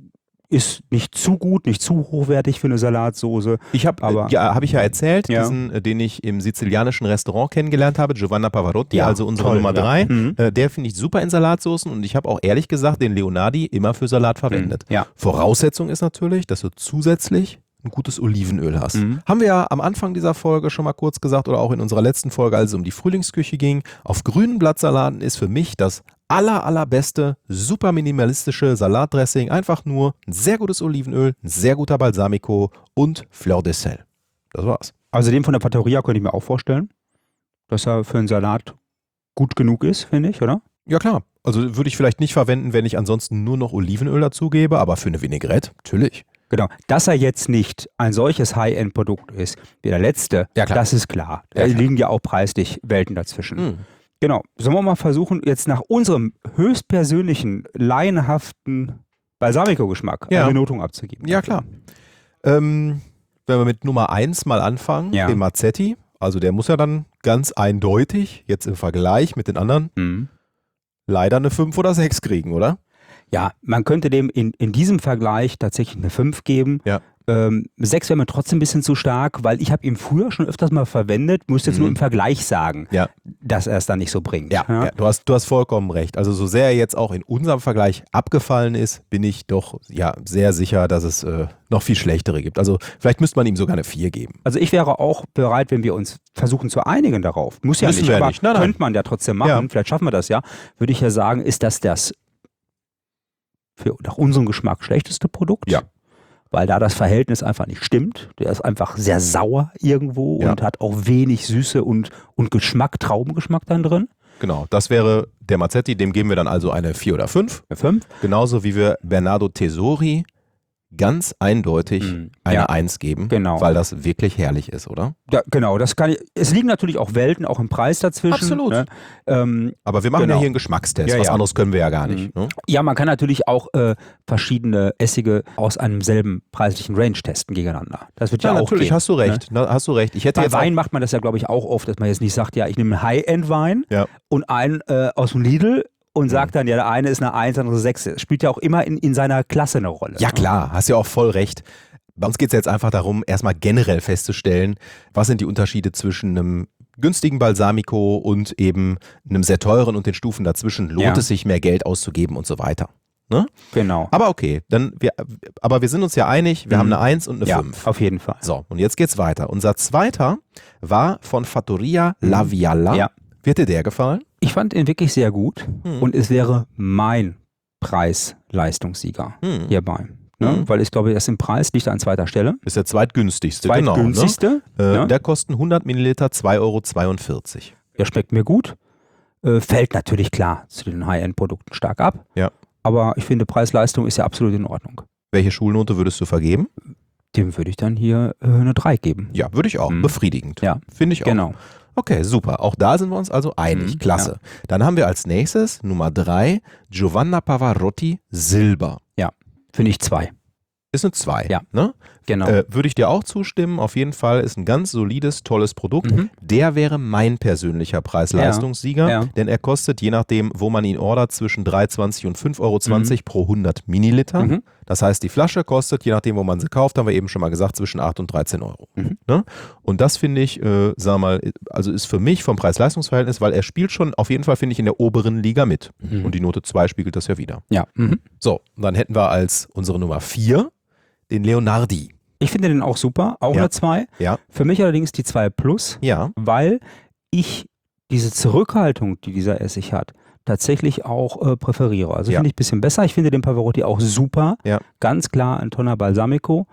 C: ist nicht zu gut, nicht zu hochwertig für eine Salatsoße.
B: Ich habe,
C: Aber-
B: ja, habe ich ja erzählt,
C: Ja.
B: diesen, äh, den ich im sizilianischen Restaurant kennengelernt habe, Giovanna Pavarotti,
C: Ja,
B: also unsere
C: toll,
B: Nummer
C: ja.
B: drei.
C: Mhm.
B: Äh, der finde ich super in Salatsoßen und ich habe auch ehrlich gesagt den Leonardi immer für Salat verwendet.
C: Ja.
B: Voraussetzung ist natürlich, dass du zusätzlich ein gutes Olivenöl hast.
C: Mhm.
B: Haben wir ja am Anfang dieser Folge schon mal kurz gesagt oder auch in unserer letzten Folge, als es um die Frühlingsküche ging. Auf grünen Blattsalaten ist für mich das aller, allerbeste, super minimalistische Salatdressing einfach nur ein sehr gutes Olivenöl, ein sehr guter Balsamico und Fleur de Sel. Das war's.
C: Also den von der Fattoria könnte ich mir auch vorstellen, dass er für einen Salat gut genug ist, finde ich, oder?
B: Ja klar, also würde ich vielleicht nicht verwenden, wenn ich ansonsten nur noch Olivenöl dazugebe, aber für eine Vinaigrette, natürlich.
C: Genau. Dass er jetzt nicht ein solches High-End-Produkt ist wie der letzte,
B: Ja, klar.
C: das ist klar.
B: Ja,
C: Da
B: klar.
C: liegen ja auch preislich Welten dazwischen.
B: Mhm.
C: Genau. Sollen wir mal versuchen, jetzt nach unserem höchstpersönlichen, laienhaften Balsamico-Geschmack
B: Ja.
C: eine Benotung abzugeben?
B: Ja klar. Ähm, wenn wir mit Nummer eins mal anfangen,
C: Ja.
B: den Mazzetti, also der muss ja dann ganz eindeutig, jetzt im Vergleich mit den anderen,
C: Mhm.
B: leider eine fünf oder sechs kriegen, oder?
C: Ja, man könnte dem in, in diesem Vergleich tatsächlich eine fünf geben.
B: Ja.
C: Ähm, sechs wäre mir trotzdem ein bisschen zu stark, weil ich habe ihn früher schon öfters mal verwendet, muss jetzt
B: Mhm.
C: nur im Vergleich sagen,
B: Ja.
C: dass er es dann nicht so bringt.
B: Ja, ja. Du, hast, du hast vollkommen recht. Also so sehr er jetzt auch in unserem Vergleich abgefallen ist, bin ich doch ja, sehr sicher, dass es äh, noch viel schlechtere gibt. Also vielleicht müsste man ihm sogar eine vier geben.
C: Also ich wäre auch bereit, wenn wir uns versuchen zu einigen darauf. Muss ja
B: Müssen
C: nicht,
B: wir
C: aber
B: nicht. Nein, nein.
C: könnte man ja trotzdem machen.
B: Ja.
C: Vielleicht schaffen wir das ja. Würde ich ja sagen, ist das das für nach unserem Geschmack schlechteste Produkt?
B: Ja.
C: Weil da das Verhältnis einfach nicht stimmt. Der ist einfach sehr sauer irgendwo
B: Ja.
C: und hat auch wenig Süße und, und Geschmack, Traubengeschmack dann drin.
B: Genau, das wäre der Mazzetti, dem geben wir dann also eine vier oder fünf.
C: Eine fünf.
B: Genauso wie wir Bernardo Tesori ganz eindeutig
C: Mhm.
B: eine
C: Ja.
B: eins geben,
C: Genau.
B: weil das wirklich herrlich ist, oder?
C: Ja, genau, das kann ich. Es liegen natürlich auch Welten, auch im Preis dazwischen.
B: Absolut.
C: Ne? Ähm,
B: Aber wir machen
C: Genau.
B: ja hier einen Geschmackstest,
C: Ja,
B: was
C: ja.
B: anderes können wir ja gar nicht. Ne?
C: Ja, man kann natürlich auch äh, verschiedene Essige aus einem selben preislichen Range testen gegeneinander. Das wird ja,
B: Ja,
C: auch
B: natürlich,
C: gehen,
B: hast du recht. Na, hast du recht. Ich hätte
C: Bei
B: jetzt
C: Wein macht man das ja, glaube ich, auch oft, dass man jetzt nicht sagt, ja, ich nehme einen High-End-Wein
B: Ja.
C: und einen äh, aus dem Lidl und sagt dann, ja, der eine ist eine eins, der andere sechs. Das spielt ja auch immer in, in seiner Klasse eine Rolle.
B: Ja
C: ne?
B: klar, hast ja auch voll recht. Bei uns geht es jetzt einfach darum, erstmal generell festzustellen, was sind die Unterschiede zwischen einem günstigen Balsamico und eben einem sehr teuren und den Stufen dazwischen. Lohnt
C: Ja.
B: es sich, mehr Geld auszugeben und so weiter. Ne?
C: Genau.
B: Aber okay, dann wir, aber wir sind uns ja einig, wir
C: Mhm.
B: haben eine eins und eine
C: Ja,
B: fünf.
C: auf jeden Fall.
B: So, und jetzt geht's weiter. Unser zweiter war von Fattoria La Vialla.
C: Ja.
B: Wie hat dir der gefallen?
C: Ich fand ihn wirklich sehr gut
B: Hm.
C: und es wäre mein Preis-Leistungssieger
B: Hm.
C: hierbei. Ne?
B: Mhm.
C: Weil ich glaube, das im Preis liegt er an zweiter Stelle.
B: Ist der zweitgünstigste, genau.
C: Zweitgünstigste.
B: Ne? Äh,
C: ne?
B: Der kosten hundert Milliliter zwei Euro zweiundvierzig.
C: Der schmeckt mir gut. Äh, fällt natürlich klar zu den High-End-Produkten stark ab.
B: Ja.
C: Aber ich finde, Preis-Leistung ist ja absolut in Ordnung.
B: Welche Schulnote würdest du vergeben?
C: Dem würde ich dann hier äh, eine drei geben.
B: Ja, würde ich auch.
C: Mhm.
B: Befriedigend.
C: Ja.
B: Finde ich auch.
C: Genau.
B: Okay, super. Auch da sind wir uns also einig.
C: Mhm,
B: Klasse. Dann haben wir als nächstes Nummer drei Giovanna Pavarotti Silber.
C: Finde ich zwei.
B: Ist eine zwei.
C: Ja.
B: Ne?
C: Genau.
B: Äh, würde ich dir auch zustimmen. Auf jeden Fall ist ein ganz solides, tolles Produkt.
C: Mhm.
B: Der wäre mein persönlicher Preis-Leistungssieger,
C: Ja.
B: denn er kostet, je nachdem, wo man ihn ordert, zwischen drei Euro zwanzig und fünf Euro zwanzig pro hundert Milliliter.
C: Mhm.
B: Das heißt, die Flasche kostet, je nachdem, wo man sie kauft, haben wir eben schon mal gesagt, zwischen acht und dreizehn Euro.
C: Mhm.
B: Ne? Und das finde ich, äh, sag mal, also ist für mich vom Preis-Leistungs-Verhältnis, weil er spielt schon auf jeden Fall, finde ich, in der oberen Liga mit.
C: Mhm.
B: Und die Note zwei spiegelt das ja wieder.
C: Ja. Mhm.
B: So, und dann hätten wir als unsere Nummer vier den Leonardi.
C: Ich finde den auch super. Auch
B: Ja.
C: eine zwei.
B: Ja.
C: Für mich allerdings die zwei plus,
B: Ja.
C: weil ich diese Zurückhaltung, die dieser Essig hat, tatsächlich auch äh, präferiere. Also
B: Ja.
C: finde ich ein bisschen besser. Ich finde den Pavarotti auch super.
B: Ja.
C: Ganz klar ein Tonner Balsamico.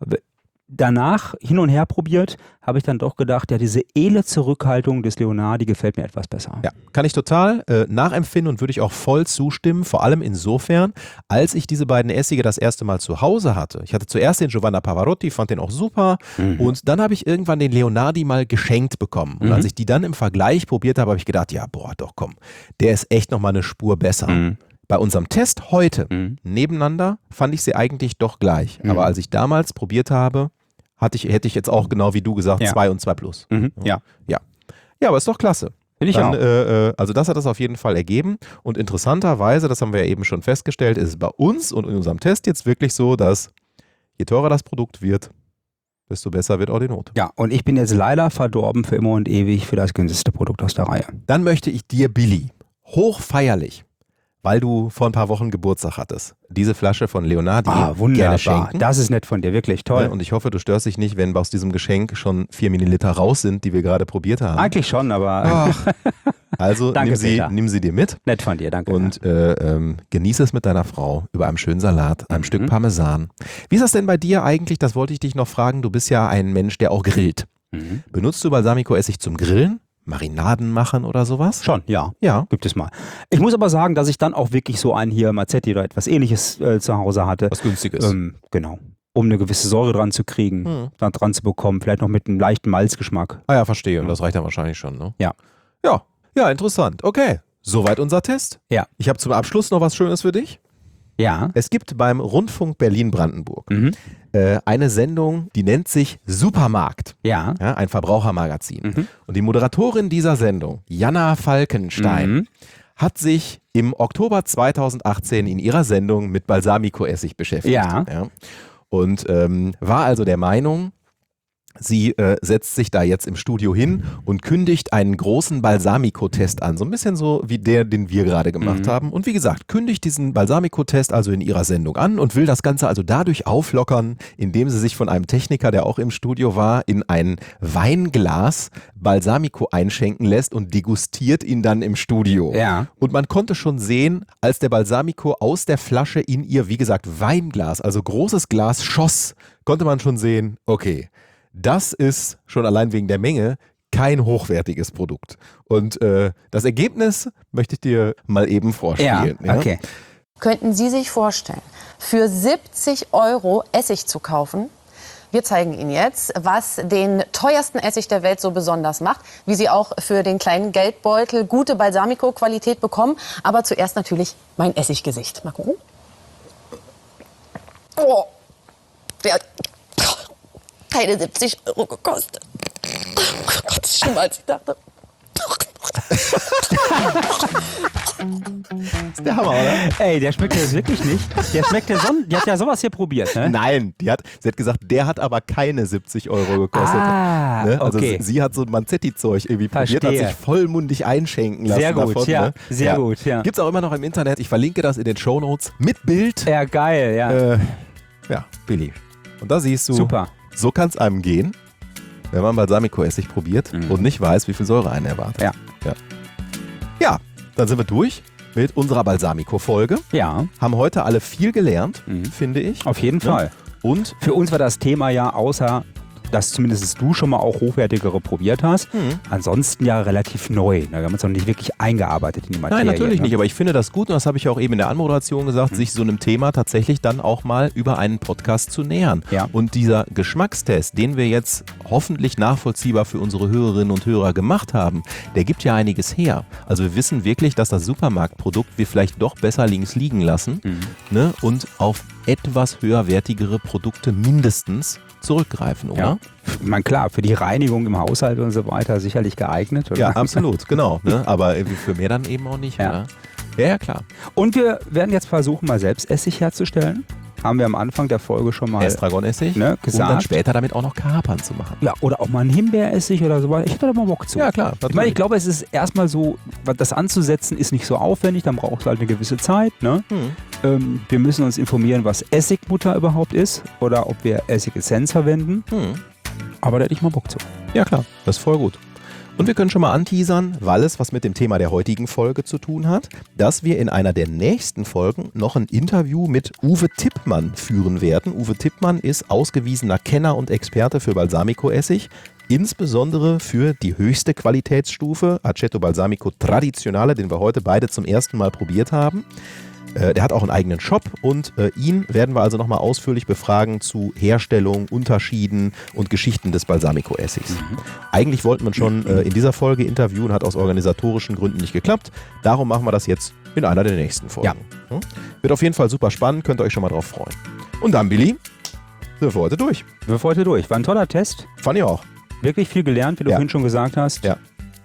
C: Danach hin und her probiert, habe ich dann doch gedacht, ja, diese edle Zurückhaltung des Leonardi gefällt mir etwas besser.
B: Ja, kann ich total äh, nachempfinden und würde ich auch voll zustimmen, vor allem insofern, als ich diese beiden Essige das erste Mal zu Hause hatte. Ich hatte zuerst den Giovanna Pavarotti, fand den auch super
C: Mhm.
B: und dann habe ich irgendwann den Leonardi mal geschenkt bekommen. Und
C: Mhm.
B: als ich die dann im Vergleich probiert habe, habe ich gedacht, ja, boah, doch komm, der ist echt nochmal eine Spur besser.
C: Mhm.
B: Bei unserem Test heute
C: Mhm.
B: nebeneinander fand ich sie eigentlich doch gleich.
C: Mhm.
B: Aber als ich damals probiert habe, hatte ich, hätte ich jetzt auch genau wie du gesagt,
C: Ja.
B: zwei und zwei plus.
C: Mhm. Ja.
B: Ja, aber ist doch klasse.
C: Finde ich
B: Dann,
C: auch.
B: äh, also das hat es auf jeden Fall ergeben. Und interessanterweise, das haben wir ja eben schon festgestellt, ist es bei uns und in unserem Test jetzt wirklich so, dass je teurer das Produkt wird, desto besser wird auch die Note.
C: Ja, und ich bin jetzt leider verdorben für immer und ewig für das günstigste Produkt aus der Reihe.
B: Dann möchte ich dir, Billy, hochfeierlich, weil du vor ein paar Wochen Geburtstag hattest, diese Flasche von Leonardi
C: Ah,
B: gerne
C: wunderbar.
B: schenken.
C: Das ist nett von dir, wirklich toll.
B: Ja, und ich hoffe, du störst dich nicht, wenn aus diesem Geschenk schon vier Milliliter raus sind, die wir gerade probiert haben.
C: Eigentlich schon, aber
B: Ach. Also
C: Danke,
B: nimm sie,
C: Peter.
B: nimm sie dir mit
C: nett von dir, danke.
B: und äh, ähm, genieße es mit deiner Frau über einem schönen Salat, einem
C: Mhm.
B: Stück Parmesan. Wie ist das denn bei dir eigentlich? Das wollte ich dich noch fragen. Du bist ja ein Mensch, der auch grillt.
C: Mhm.
B: Benutzt du Balsamico-Essig zum Grillen? Marinaden machen oder sowas?
C: Schon, ja.
B: Ja.
C: Gibt es mal. Ich muss aber sagen, dass ich dann auch wirklich so einen hier Mazzetti oder etwas ähnliches äh, zu Hause hatte.
B: Was Günstiges.
C: Ähm, genau. Um eine gewisse Säure dran zu kriegen,
B: Hm.
C: da dran zu bekommen. Vielleicht noch mit einem leichten Malzgeschmack.
B: Ah ja, verstehe. Und das reicht dann wahrscheinlich schon, ne?
C: Ja.
B: Ja, ja, interessant. Okay, soweit unser Test.
C: Ja.
B: Ich habe zum Abschluss noch was Schönes für dich.
C: Ja.
B: Es gibt beim Rundfunk Berlin-Brandenburg
C: Mhm.
B: äh, eine Sendung, die nennt sich Supermarkt.
C: Ja.
B: Ja, ein Verbrauchermagazin.
C: Mhm.
B: Und die Moderatorin dieser Sendung, Jana Falkenstein,
C: Mhm.
B: hat sich im Oktober zweitausendachtzehn in ihrer Sendung mit Balsamico-Essig beschäftigt.
C: Ja.
B: Und ähm, war also der Meinung, sie äh, setzt sich da jetzt im Studio hin und kündigt einen großen Balsamico-Test an. So ein bisschen so wie der, den wir gerade gemacht
C: Mhm.
B: haben. Und wie gesagt, kündigt diesen Balsamico-Test also in ihrer Sendung an und will das Ganze also dadurch auflockern, indem sie sich von einem Techniker, der auch im Studio war, in ein Weinglas Balsamico einschenken lässt und degustiert ihn dann im Studio.
C: Ja.
B: Und man konnte schon sehen, als der Balsamico aus der Flasche in ihr, wie gesagt, Weinglas, also großes Glas schoss, konnte man schon sehen, okay, das ist schon allein wegen der Menge kein hochwertiges Produkt. Und äh, das Ergebnis möchte ich dir mal eben
C: Ja,
B: vorspielen.
C: okay.
E: Könnten Sie sich vorstellen, für siebzig Euro Essig zu kaufen? Wir zeigen Ihnen jetzt, was den teuersten Essig der Welt so besonders macht, wie Sie auch für den kleinen Geldbeutel gute Balsamico-Qualität bekommen. Aber zuerst natürlich mein Essiggesicht. Mal gucken. Oh, der hat keine siebzig Euro gekostet. Oh Gott, das ist schlimmer, als ich dachte.
B: ist der Hammer, oder?
C: Ey, der schmeckt ja wirklich nicht. Der schmeckt ja so, die hat ja sowas hier probiert, ne?
B: Nein, die hat, sie hat gesagt, der hat aber keine siebzig Euro gekostet.
C: Ah,
B: Ne? Also
C: okay.
B: sie hat so ein Manzetti-Zeug irgendwie probiert, hat
C: Verstehe.
B: sich vollmundig einschenken lassen.
C: Sehr gut,
B: davon,
C: ja,
B: ne?
C: sehr gut, ja.
B: Gibt's auch immer noch im Internet. Ich verlinke das in den Shownotes mit Bild.
C: Ja, geil, ja.
B: Äh, ja, Billy. Und da siehst du,
C: Super.
B: so kann es einem gehen, wenn man Balsamico-Essig probiert
C: Mhm.
B: und nicht weiß, wie viel Säure einen erwartet.
C: Ja.
B: Ja, ja, dann sind wir durch mit unserer Balsamico-Folge.
C: Ja,
B: Haben heute alle viel gelernt,
C: Mhm.
B: finde ich.
C: auf jeden
B: Ne?
C: Fall.
B: Und
C: Für uns war das Thema ja, außer dass zumindest du schon mal auch hochwertigere probiert hast,
B: Mhm.
C: ansonsten ja relativ neu. Ne? Wir haben uns noch nicht wirklich eingearbeitet in die Materie.
B: Nein, natürlich
C: ne?
B: nicht, aber ich finde das gut und das habe ich ja auch eben in der Anmoderation gesagt, sich so einem Thema tatsächlich dann auch mal über einen Podcast zu nähern.
C: Ja.
B: Und dieser Geschmackstest, den wir jetzt hoffentlich nachvollziehbar für unsere Hörerinnen und Hörer gemacht haben, der gibt ja einiges her. Also wir wissen wirklich, dass das Supermarktprodukt wir vielleicht doch besser links liegen lassen,
C: Mhm.
B: ne, und auf etwas höherwertigere Produkte mindestens zurückgreifen, oder?
C: Ja. Ich meine, klar, für die Reinigung im Haushalt und so weiter sicherlich geeignet. Oder?
B: Ja, absolut, genau. Ne? Aber irgendwie für mehr dann eben auch nicht,
C: Ja.
B: oder? Ja, ja, klar.
C: Und wir werden jetzt versuchen, mal selbst Essig herzustellen. Haben wir am Anfang der Folge schon mal
B: Estragonessig,
C: ne,
B: um dann
C: gesagt.
B: später damit auch noch Kapern zu machen.
C: Ja, oder auch mal einen Himbeeressig oder sowas. Ich hätte da mal Bock zu.
B: Ja, klar,
C: Ich meine,
B: natürlich.
C: ich glaube, es ist erstmal so, das anzusetzen ist nicht so aufwendig, dann brauchst du halt eine gewisse Zeit. Ne?
B: Hm.
C: Ähm, wir müssen uns informieren, was Essigbutter überhaupt ist oder ob wir Essigessenz verwenden.
B: Hm.
C: Aber da hätte ich mal Bock zu.
B: Ja, klar, das ist voll gut. Und wir können schon mal anteasern, weil es was mit dem Thema der heutigen Folge zu tun hat, dass wir in einer der nächsten Folgen noch ein Interview mit Uwe Tippmann führen werden. Uwe Tippmann ist ausgewiesener Kenner und Experte für Balsamico-Essig, insbesondere für die höchste Qualitätsstufe, Aceto Balsamico Tradizionale, den wir heute beide zum ersten Mal probiert haben. Äh, der hat auch einen eigenen Shop und äh, ihn werden wir also nochmal ausführlich befragen zu Herstellung, Unterschieden und Geschichten des Balsamico-Essigs. Eigentlich wollten wir schon äh, in dieser Folge interviewen, hat aus organisatorischen Gründen nicht geklappt. Darum machen wir das jetzt in einer der nächsten Folgen. Hm? Wird auf jeden Fall super spannend, könnt ihr euch schon mal drauf freuen. Und dann, Billy, sind wir heute durch.
C: Wir für heute durch. War ein toller Test.
B: Fand ich auch.
C: Wirklich viel gelernt, wie du
B: Ja.
C: vorhin schon gesagt hast.
B: Ja.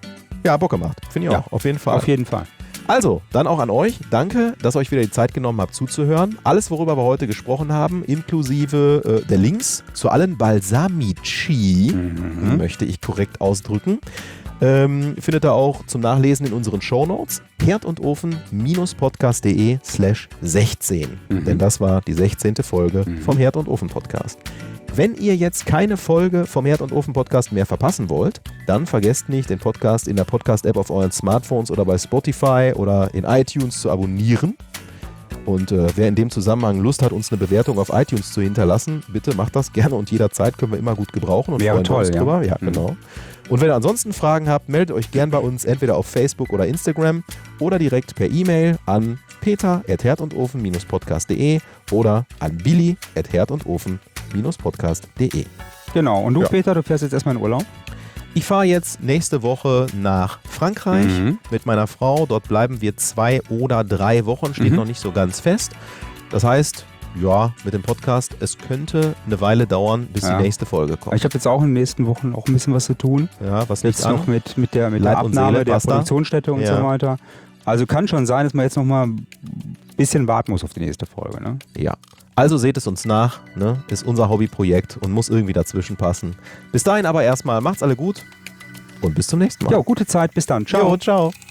B: Ja, Bock gemacht. Finde ich
C: Ja,
B: auch, auf jeden Fall.
C: Auf jeden Fall.
B: Also, dann auch an euch. Danke, dass ihr euch wieder die Zeit genommen habt zuzuhören. Alles, worüber wir heute gesprochen haben, inklusive äh, der Links zu allen Balsamici,
C: Mhm.
B: möchte ich korrekt ausdrücken, ähm, findet ihr auch zum Nachlesen in unseren Shownotes. Herd und Ofen Podcast.de slash sechzehn.
C: Mhm.
B: Denn das war die sechzehnte Folge
C: Mhm.
B: vom Herd und Ofen Podcast. Wenn ihr jetzt keine Folge vom Herd und Ofen Podcast mehr verpassen wollt, dann vergesst nicht, den Podcast in der Podcast-App auf euren Smartphones oder bei Spotify oder in iTunes zu abonnieren. Und äh, wer in dem Zusammenhang Lust hat, uns eine Bewertung auf iTunes zu hinterlassen, bitte macht das gerne und jederzeit, können wir immer gut gebrauchen und
C: Wäre
B: freuen
C: toll,
B: uns
C: ja.
B: drüber. Ja,
C: Mhm.
B: genau. Und wenn ihr ansonsten Fragen habt, meldet euch gern bei uns entweder auf Facebook oder Instagram oder direkt per E-Mail an peter at herd und ofen podcast punkt de oder an billy at herd und ofen podcast punkt de.
C: Genau. Und du,
B: Ja.
C: Peter, du fährst jetzt erstmal in Urlaub?
B: Ich fahre jetzt nächste Woche nach Frankreich
C: Mhm.
B: mit meiner Frau. Dort bleiben wir zwei oder drei Wochen, steht
C: Mhm.
B: noch nicht so ganz fest. Das heißt, ja, mit dem Podcast, es könnte eine Weile dauern, bis
C: Ja.
B: die nächste Folge kommt.
C: Ich habe jetzt auch in den nächsten Wochen auch ein bisschen was zu tun.
B: Ja, was liegt
C: Jetzt
B: an?
C: noch mit, mit der, mit der
B: Leib und
C: Abnahme
B: Seele,
C: der
B: passt da?
C: Produktionsstätte und
B: Ja.
C: so weiter. Also kann schon sein, dass man jetzt noch mal ein bisschen warten muss auf die nächste Folge. Ne?
B: Ja. Also seht es uns nach, ne? Ist unser Hobbyprojekt und muss irgendwie dazwischen passen. Bis dahin aber erstmal, macht's alle gut und bis zum nächsten Mal.
C: Ja, gute Zeit. Bis dann. Ciao.
B: Jo, ciao.